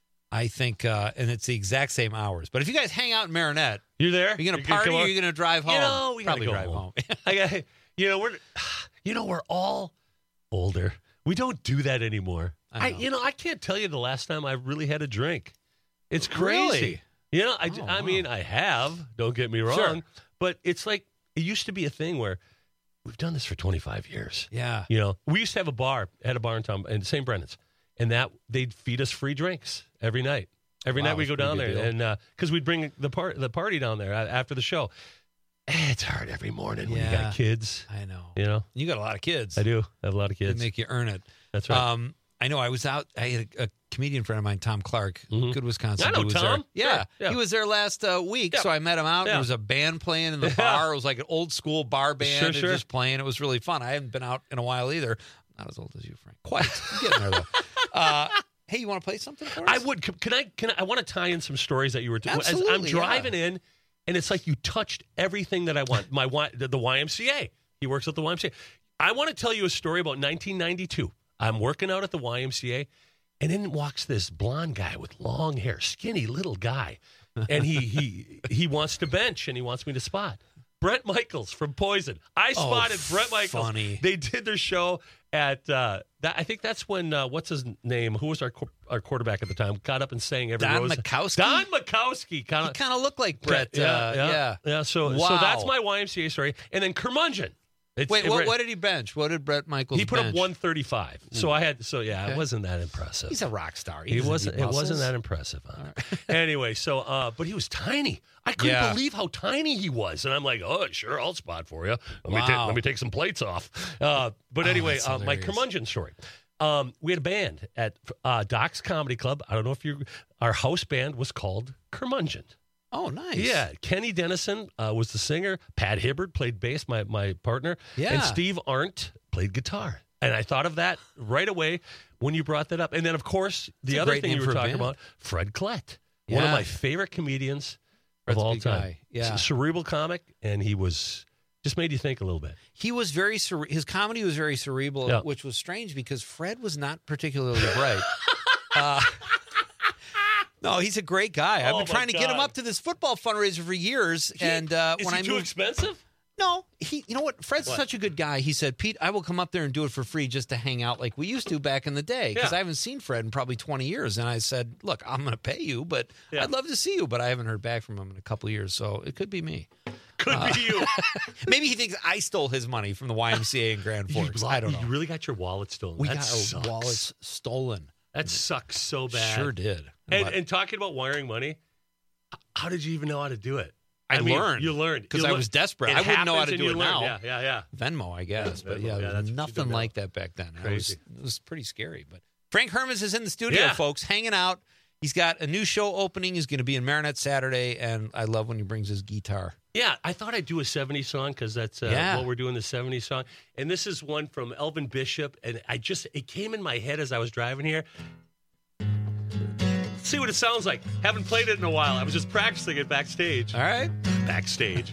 I think, uh, and it's the exact same hours. But if you guys hang out in Marinette, You there? are you going You to can party come or on? are you going to drive home? You know, we gotta Probably go drive home. home. I got, you know, we're, you know, we're all older. We don't do that anymore. I I, know. you know, I can't tell you the last time I really had a drink. It's crazy. Really? You know, I, Oh, I wow. mean, I have. Don't get me wrong, Sure. but it's like it used to be a thing where we've done this for twenty-five years. Yeah. You know, we used to have a bar, had a bar in town in Saint Brendan's, and that they'd feed us free drinks every night. Every Wow, night we that's go a down pretty there, good and because we'd bring the part the party down there a- after the show. It's hard every morning when you Yeah. got kids. I know. You know, You got a lot of kids. I do I have a lot of They kids. make you earn it. That's right. Um, I know. I was out. I had a, a comedian friend of mine, Tom Clark, Mhm. good Wisconsin. I know dude, was Tom. There. Yeah, Sure, yeah. he was there last uh, week, Yeah. so I met him out. And Yeah. there was a band playing in the Yeah. bar. It was like an old school bar band, Sure, and sure. just playing. It was really fun. I haven't been out in a while either. Not as old as you, Frank. Quite. I'm getting there though. Uh, hey, you want to play something for us? I would. Can can I? Can I? I want to tie in some stories that you were. T- as I'm Absolutely, driving yeah. in, and it's like you touched everything that I want. My Y- the, the Y M C A. He works at the Y M C A. I want to tell you a story about nineteen ninety-two. I'm working out at the Y M C A, and in walks this blonde guy with long hair, skinny little guy, and he he he wants to bench, and he wants me to spot. Brett Michaels from Poison. I Oh, spotted Brett Michaels. funny. They did their show at uh, that. I think that's when uh, what's his name? Who was our qu- our quarterback at the time? Got up and sang every Don rose. Makowski? Don Makowski. Kind He of. kind of looked like Brett. yeah, uh, yeah, yeah. yeah. So, so Wow. that's my Y M C A story. And then Curmudgeon. It's- Wait, it- what, what did he bench? What did Brett Michaels he put bench? up one thirty-five. So I had. So yeah, Okay. it wasn't that impressive. He's a rock star. He doesn't wasn't. need It wasn't muscles. that impressive. Huh? Anyway, so uh, but he was tiny. I couldn't Yeah. believe how tiny he was, and I'm like, oh, sure, I'll spot for you. Let me take, Wow. let me take some plates off. Uh, but Oh, anyway, that's uh, my hilarious. curmudgeon story. Um, we had a band at uh, Doc's Comedy Club. I don't know if you. Our house band was called Curmudgeon. Oh, nice. Yeah, Kenny Dennison uh, was the singer. Pat Hibbard played bass, my my partner. Yeah. And Steve Arndt played guitar. And I thought of that right away when you brought that up. And then, of course, the It's a other great thing name you for were a talking band. about, Fred Klett, one of Yeah. my favorite comedians. of Fred's a all good time. guy. Yeah. C- cerebral comic, and he was just made you think a little bit. He was very cere- his comedy was very cerebral, Yeah. which was strange because Fred was not particularly bright. uh, no, he's a great guy. I've Oh, been my trying to get him God. up to this football fundraiser for years, and uh, Is when he I too moved, expensive? no, he. You know what? Fred's What? such a good guy. He said, "Pete, I will come up there and do it for free just to hang out like we used to back in the day because Yeah. I haven't seen Fred in probably twenty years." And I said, "Look, I'm going to pay you, but Yeah. I'd love to see you, but I haven't heard back from him in a couple of years, so it could be me." Could Uh, be you. Maybe he thinks I stole his money from the Y M C A in Grand Forks. You, I don't know. You really got your wallet stolen. We that got sucks. our wallets stolen. That sucks so bad. Sure did. And, But and talking about wiring money, how did you even know how to do it? I, mean, learned. You learned because You I lear- was desperate. It I wouldn't know how happens to and do you it learn. now. Yeah, yeah, yeah. Venmo, I guess. Yeah, but Venmo. yeah, Yeah, there that's was what you nothing do like that back then. I was, Crazy. it was pretty scary. But Frank Hermans is in the studio, Yeah. folks, hanging out. He's got a new show opening. He's going to be in Marinette Saturday, and I love when he brings his guitar. Yeah, I thought I'd do a seventies song because that's uh, Yeah. what we're doing, the seventies song. And this is one from Elvin Bishop, and I just, it came in my head as I was driving here. Let's see what it sounds like. Haven't played it in a while. I was just practicing it backstage. All right. Backstage.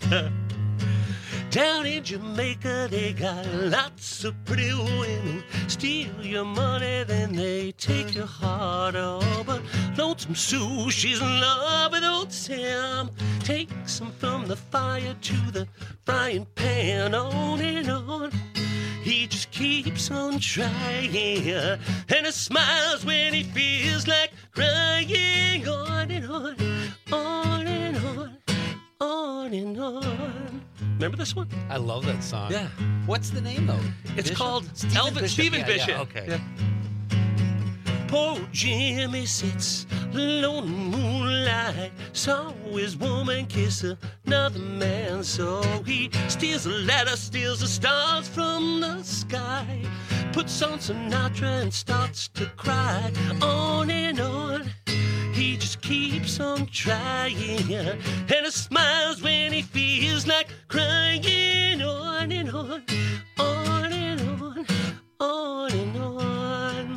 Down in Jamaica, they got lots of pretty women. Steal your money, then they take your heart. Oh, but Lonesome Sue, she's in love with old Sam. Takes him from the fire to the frying pan. On and on, he just keeps on trying. And he smiles when he feels like crying. On and on, on and on, on and on. Remember this one? I love that song. Yeah. What's the name, though? It's Bishop? called Stephen Elvin Bishop. Stephen Yeah, Bishop. yeah, okay. Yeah. Poor Jimmy sits alone in moonlight. Saw his woman kiss another man. So he steals a letter, steals the stars from the sky. Puts on Sinatra and starts to cry. On and on, he just keeps on trying. And he smiles when he feels like crying. On and on, on and on, on and on.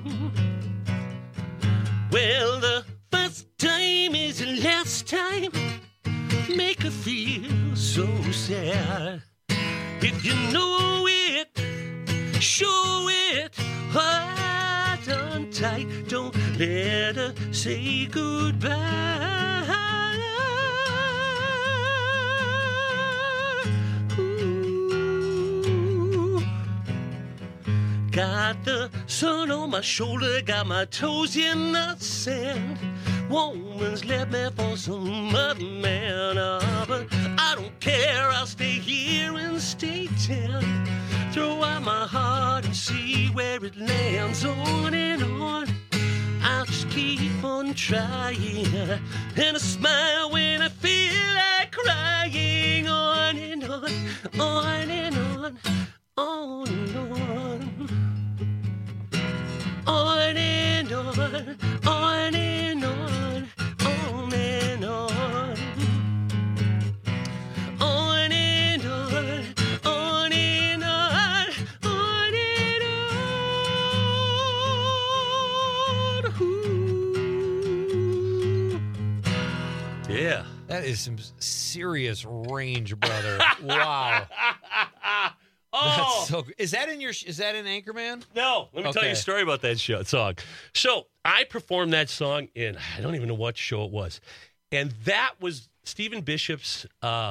Well, the first time is the last time. Make her feel so sad. If you know it, show it. Hold on tight. Don't let her say goodbye. Ooh. Got the sun on my shoulder, got my toes in the sand. Woman's left me for some other man. Ah, but I don't care, I'll stay here and stay tan. Throw out my heart and see where it lands. On and on, I'll just keep on trying. And I smile when I feel like crying. On and on, on and on, on and on. On and on, on and on, on and on. On and on, on and on, on and on. Ooh. Yeah. That is some serious range, brother. Wow. Oh, That's so. Is that in your? Is that in Anchorman? No, let me tell you Okay. a story about that show, song. So I performed that song in, I don't even know what show it was. And that was Stephen Bishop's uh,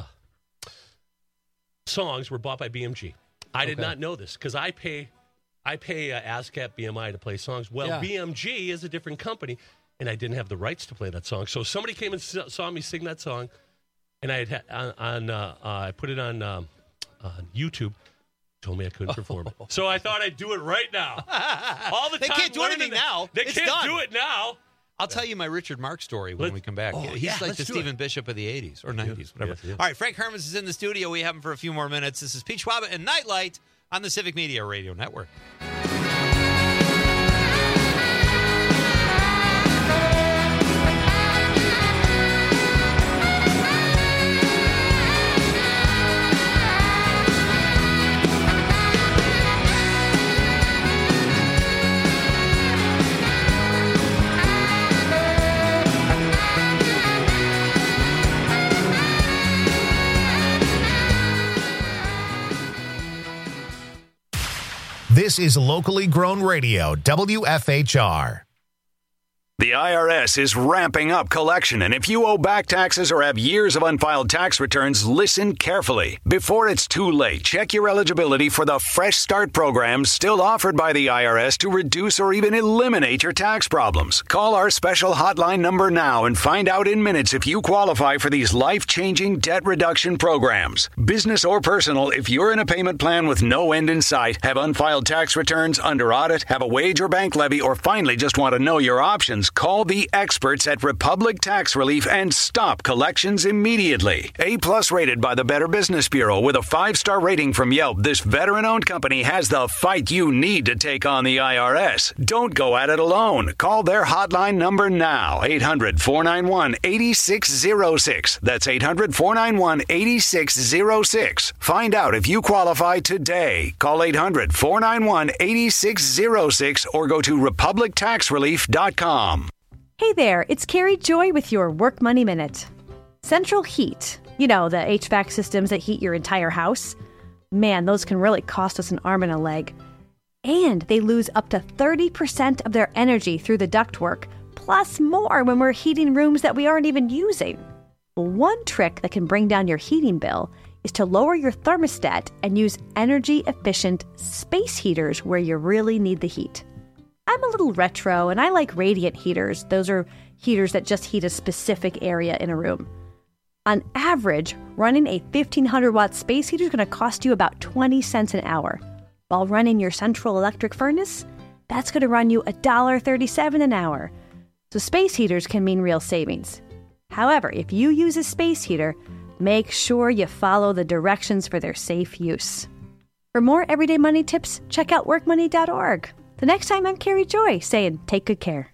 songs were bought by B M G. I did Okay. not know this because I pay I pay uh, ASCAP B M I to play songs. Well, Yeah. B M G is a different company, and I didn't have the rights to play that song. So somebody came and s- saw me sing that song, and I had ha- on, on uh, uh, I put it on, um, on YouTube. Told me I couldn't perform it. So I thought I'd do it right now. All the They time can't do learning anything that- now. They It's can't done. do it now. I'll tell you my Richard Mark story when Let- we come back. Oh, He's yeah, like let's the do Stephen it. Bishop of the eighties or nineties, whatever. Yes, yes. All right, Frank Hermans is in the studio. We have him for a few more minutes. This is Pete Schwab and Nightlight on the Civic Media Radio Network. This is locally grown radio, W F H R. The I R S is ramping up collection, and if you owe back taxes or have years of unfiled tax returns, listen carefully. Before it's too late, check your eligibility for the Fresh Start program still offered by the I R S to reduce or even eliminate your tax problems. Call our special hotline number now and find out in minutes if you qualify for these life-changing debt reduction programs. Business or personal, if you're in a payment plan with no end in sight, have unfiled tax returns, under audit, have a wage or bank levy, or finally just want to know your options, call the experts at Republic Tax Relief and stop collections immediately. A-plus rated by the Better Business Bureau with a five-star rating from Yelp, this veteran-owned company has the fight you need to take on the I R S. Don't go at it alone. Call their hotline number now, eight hundred, four nine one, eight six zero six. That's eight hundred, four nine one, eight six zero six. Find out if you qualify today. Call eight hundred, four nine one, eight six zero six or go to republic tax relief dot com. Hey there, it's Carrie Joy with your Work Money Minute. Central heat, you know, the H V A C systems that heat your entire house. Man, those can really cost us an arm and a leg. And they lose up to thirty percent of their energy through the ductwork, plus more when we're heating rooms that we aren't even using. Well, one trick that can bring down your heating bill is to lower your thermostat and use energy-efficient space heaters where you really need the heat. I'm a little retro, and I like radiant heaters. Those are heaters that just heat a specific area in a room. On average, running a fifteen hundred watt space heater is going to cost you about twenty cents an hour. While running your central electric furnace, that's going to run you one dollar thirty-seven an hour. So space heaters can mean real savings. However, if you use a space heater, make sure you follow the directions for their safe use. For more everyday money tips, check out work money dot org. The next time, I'm Carrie Joy saying, take good care.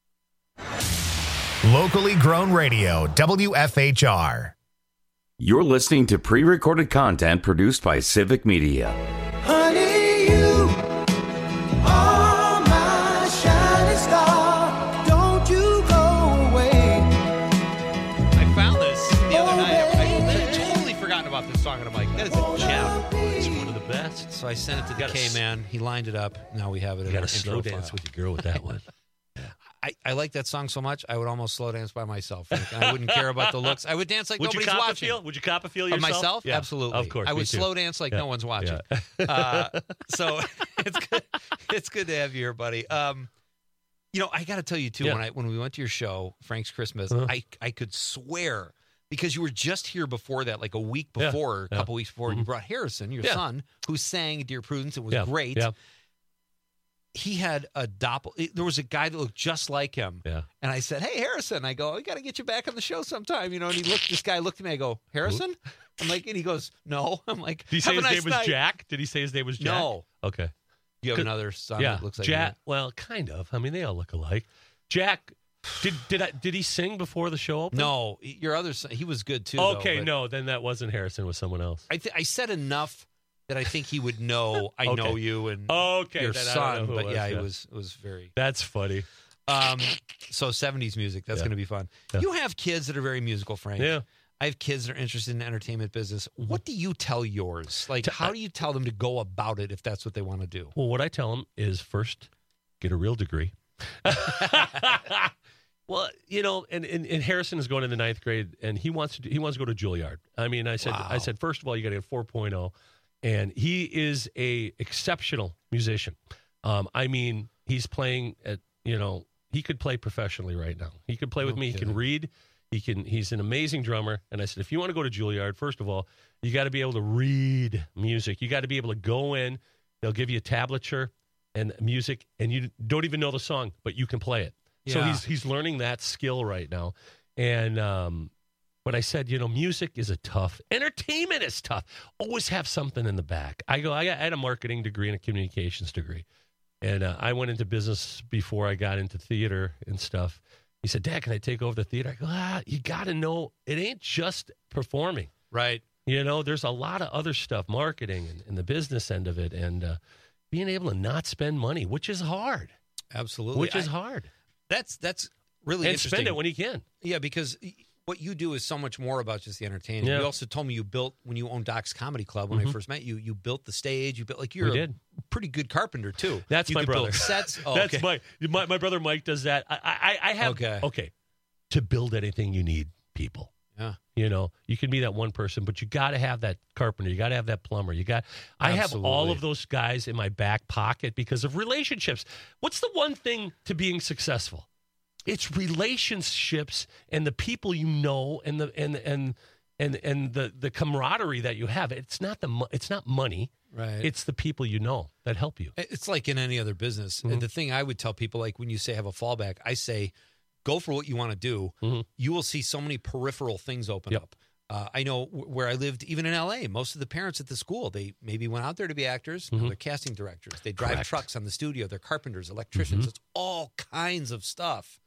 Locally grown radio, W F H R. You're listening to pre-recorded content produced by Civic Media. Honey, you are my shining star. Don't you go away. I found this the other night. I, I had totally forgotten about this song, and I'm like, that is a gem. It's one of the best. So I sent it to the K-Man. He lined it up. Now we have it. You in got our to slow intro dance file. with your girl with that one. I, I like that song so much, I would almost slow dance by myself. Frank, and I wouldn't care about the looks. I would dance like Would you nobody's cop a watching. feel? Would you cop a feel Of yourself? myself? Yeah, Absolutely. of course, I me would too. slow dance like Yeah, no one's watching. yeah. uh, so it's good. It's good to have you here, buddy. Um, you know, I got to tell you too. Yeah. When I when we went to your show, Frank's Christmas, Uh-huh. I I could swear because you were just here before that, like a week Yeah, before, a yeah. couple weeks before. Mhm. You brought Harrison, your Yeah. son, who sang "Dear Prudence." It was Yeah, great. yeah. He had a doppel. There was a guy that looked just like him. Yeah. And I said, "Hey, Harrison." I go, "We got to get you back on the show sometime." You know. And he looked. This guy looked at me. I go, "Harrison." I'm like, and he goes, "No." I'm like, Did he say "Have his a nice name was night." Jack? Did he say his name was Jack? No. Okay. You have Good. another son Yeah, that looks like Jack. you. Well, kind of. I mean, they all look alike. Jack. Did did I, did he sing before the show opened? No, your other son. He was good too. Okay, though, but no, then that wasn't Harrison. It was someone else. I th- I said enough that I think he would know. I Okay. know you and Okay, your then I don't son. know who it But was, yeah, yeah. it was it was very. That's funny. Um, so seventies music. That's Yeah. going to be fun. Yeah. You have kids that are very musical, Frank. Yeah. I have kids that are interested in the entertainment business. What do you tell yours? Like, how do you tell them to go about it if that's what they want to do? Well, what I tell them is first, get a real degree. Well, you know, and, and, and Harrison is going in the ninth grade, and he wants to do, he wants to go to Juilliard. I mean, I said Wow. I said first of all, you got to get four point oh, and he is a exceptional musician. Um, I mean, he's playing at you know he could play professionally right now. He could play with No me. He kidding. can read. He can. He's an amazing drummer. And I said, if you want to go to Juilliard, first of all, you got to be able to read music. You got to be able to go in. They'll give you a tablature and music, and you don't even know the song, but you can play it. So Yeah. he's he's learning that skill right now. And um, but I said, you know, music is a tough. Entertainment is tough. Always have something in the back. I go. I, got, I had a marketing degree and a communications degree, and uh, I went into business before I got into theater and stuff. He said, "Dad, can I take over the theater?" I go, "Ah, you got to know it ain't just performing, right? You know, there's a lot of other stuff, marketing and, and the business end of it, and uh, being able to not spend money, which is hard, Absolutely. which is I- hard, That's that's really and interesting. spend it when you can." Yeah, because what you do is so much more about just the entertainment. Yeah. You also told me you built, when you owned Doc's Comedy Club, when Mhm. I first met you, you built the stage. You built, like, you're We a did. pretty good carpenter, too. That's you my could brother. build sets. Oh, That's okay. my, my my brother Mike does that. I I, I have Okay. okay. To build anything, you need people. Yeah. You know, you can be that one person, but you got to have that carpenter. You got to have that plumber. You got. I have all Absolutely. of those guys in my back pocket because of relationships. What's the one thing to being successful? It's relationships and the people you know and the and and and and the the camaraderie that you have. It's not the mo- it's not money. Right. It's the people you know that help you. It's like in any other business. Mhm. And the thing I would tell people, like when you say have a fallback, I say go for what you want to do. You will see so many peripheral things open Yep. up. Uh, I know w- where I lived, even in L A, most of the parents at the school, they maybe went out there to be actors. Now Mhm. they're casting directors. They drive Correct. trucks on the studio. They're carpenters, electricians. Mhm. It's all kinds of stuff.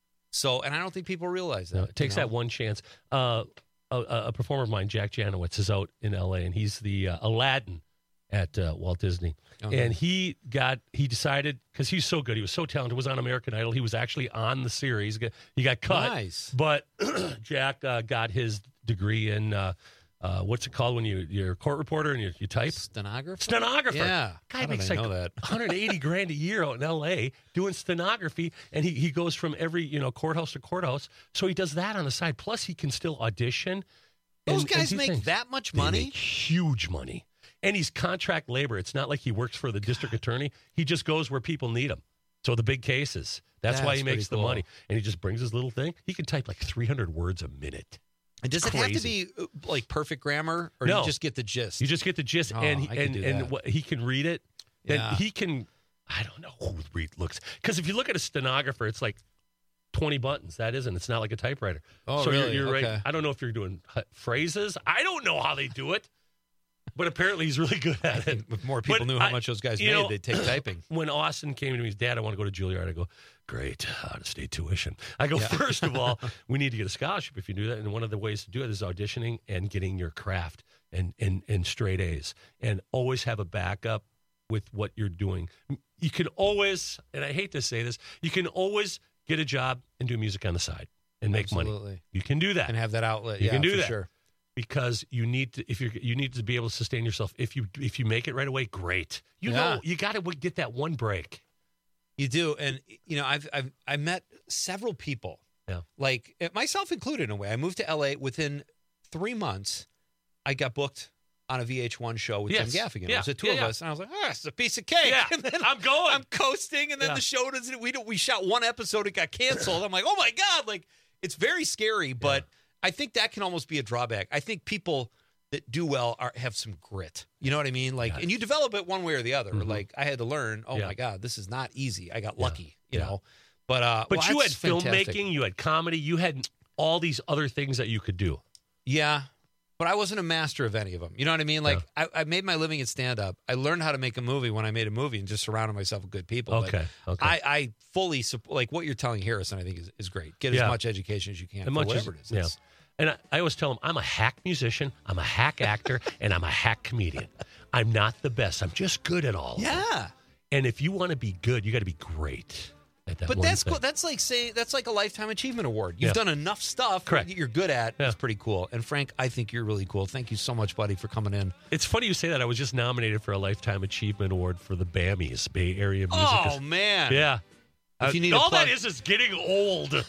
So, and I don't think people realize that. No, it takes you know? that one chance. Uh, a, a performer of mine, Jack Janowitz, is out in L A, and he's the uh, Aladdin at uh, Walt Disney. Okay. And he got, he decided, because he's so good, he was so talented, was on American Idol. He was actually on the series. He got cut. Nice. But Jack uh, got his degree in, uh, uh, what's it called when you, you're a court reporter and you, you type? Stenographer? Stenographer. Yeah. Guy How did makes I like know that? one hundred eighty grand a year out in L A doing stenography, and he, he goes from every, you know, courthouse to courthouse. So he does that on the side. Plus, he can still audition. Those and- guys and do make things. that much They money? make huge money. And he's contract labor. It's not like he works for the district attorney. He just goes where people need him. So the big cases. That's, why That's he makes pretty the cool. money. And he just brings his little thing. He can type like three hundred words a minute. And does it have to Crazy. be uh, like perfect grammar, or do No. you just get the gist? You just get the gist, Oh, and he, I could and, do and that. what, he can read it. Then Yeah. he can. I don't know who read looks because if you look at a stenographer, it's like twenty buttons. That isn't. It's not like a typewriter. Oh, so really? You're, you're right. Okay. I don't know if you're doing h- phrases. I don't know how they do it, but apparently he's really good at it. If more people But knew how I- much those guys you made, know, they'd take typing. When Austin came to me, his dad, I want to go to Juilliard. I go, great, out of state tuition. I go, Yeah. first of all, we need to get a scholarship if you do that. And one of the ways to do it is auditioning and getting your craft and, and, and straight A's. And always have a backup with what you're doing. You can always, and I hate to say this, you can always get a job and do music on the side and make money. Absolutely. You can do that. And have that outlet. You yeah, can do for that. Sure. Because you need to, if you you need to be able to sustain yourself. If you if you make it right away, great. You Yeah. know, you got to get that one break. You do, and you know, I've I've I met several people, Yeah. like myself included in a way. I moved to L A within three months. I got booked on a V H one show with Yes. Jim Gaffigan. Yeah. It was the two Yeah, of yeah. us, and I was like, "Oh, it's a piece of cake." Yeah, And then I'm going. I'm coasting, and then Yeah. the show doesn't. We don't. We shot one episode, it got canceled. I'm like, "Oh my god!" Like it's very scary, but I think that can almost be a drawback. I think people that do well are have some grit. You know what I mean? Like, and you develop it one way or the other. Mhm. Like I had to learn. Oh Yeah. my god, this is not easy. I got Yeah. lucky. You Yeah. know, but uh, But well, you had that's fantastic. filmmaking, you had comedy, you had all these other things that you could do. Yeah, but I wasn't a master of any of them. You know what I mean? Like I, I made my living at stand up. I learned how to make a movie when I made a movie and just surrounded myself with good people. But Okay, okay. I, I fully support like what you're telling Harrison. I think is, is great. Get as Yeah. much education as you can And for much whatever as- it is. yeah. It's- And I, I always tell them, I'm a hack musician, I'm a hack actor, and I'm a hack comedian. I'm not the best. I'm just good at all. of them. Yeah. And if you want to be good, you got to be great at that But one that's thing. cool. That's like saying that's like a lifetime achievement award. You've Yeah. done enough stuff Correct. that you're good at. Yeah. It's pretty cool. And Frank, I think you're really cool. Thank you so much, buddy, for coming in. It's funny you say that. I was just nominated for a Lifetime Achievement Award for the BAMIs, Bay Area Music. Oh man. Yeah. If Uh, you need all a plug- that is is getting old.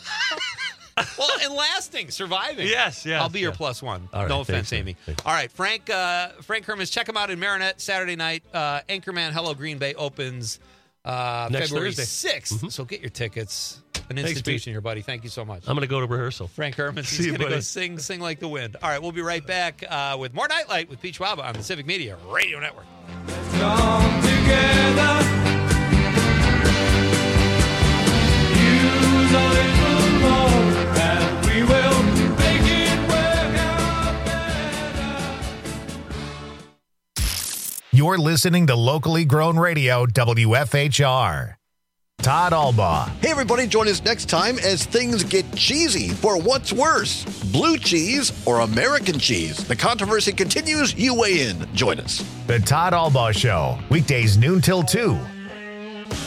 Well, and lasting, surviving. Yes, yes, I'll be your yes. plus one. All right, no thanks, offense, man. Amy. Thanks. All right, Frank. Uh, Frank Hermans, check him out in Marinette Saturday night. Uh, Anchorman, Hello Green Bay opens uh, Next February Thursday. sixth. Mhm. So get your tickets. An Thanks, institution here, buddy. Thank you so much. I'm going to go to rehearsal. Frank Hermans. See He's you, going to go buddy. sing, sing like the wind. All right, we'll be right back uh, with more Nightlight with Peach Waba on the Civic Media Radio Network. Come together. Use a little love, and we will make it work out better. You're listening to locally grown radio W F H R. Todd Albaugh. Hey, everybody, join us next time as things get cheesy for what's worse, blue cheese or American cheese. The controversy continues. You weigh in. Join us. The Todd Albaugh Show. Weekdays noon till two.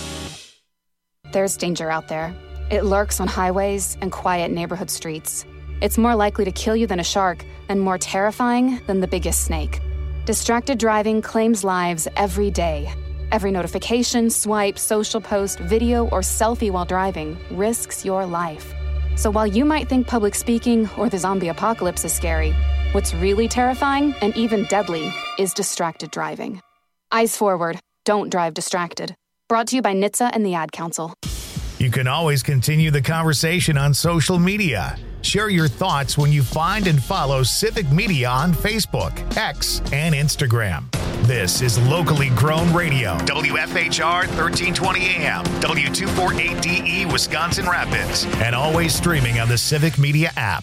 There's danger out there. It lurks on highways and quiet neighborhood streets. It's more likely to kill you than a shark and more terrifying than the biggest snake. Distracted driving claims lives every day. Every notification, swipe, social post, video, or selfie while driving risks your life. So while you might think public speaking or the zombie apocalypse is scary, what's really terrifying and even deadly is distracted driving. Eyes forward. Don't drive distracted. Brought to you by N H T S A and the Ad Council. You can always continue the conversation on social media. Share your thoughts when you find and follow Civic Media on Facebook, X, and Instagram. This is locally grown radio. W F H R thirteen twenty A M, W two forty-eight D E, Wisconsin Rapids, and always streaming on the Civic Media app.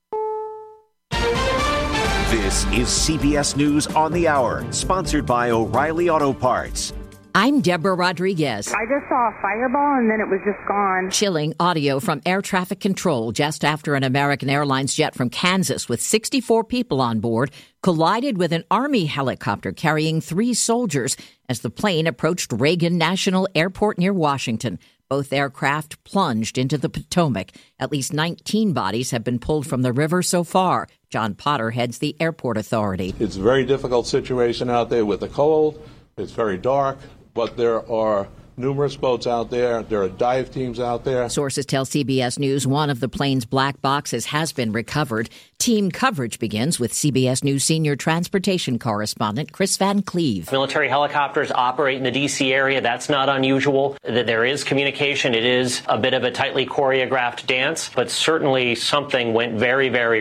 This is C B S News on the Hour, sponsored by O'Reilly Auto Parts. I'm Deborah Rodriguez. I just saw a fireball and then it was just gone. Chilling audio from air traffic control just after an American Airlines jet from Kansas with sixty-four people on board collided with an Army helicopter carrying three soldiers as the plane approached Reagan National Airport near Washington. Both aircraft plunged into the Potomac. At least nineteen bodies have been pulled from the river so far. John Potter heads the airport authority. It's a very difficult situation out there with the cold. It's very dark. But there are numerous boats out there. There are dive teams out there. Sources tell C B S News one of the plane's black boxes has been recovered. Team coverage begins with C B S News senior transportation correspondent Chris Van Cleve. Military helicopters operate in the D C area. That's not unusual. There is communication. It is a bit of a tightly choreographed dance, but certainly something went very, very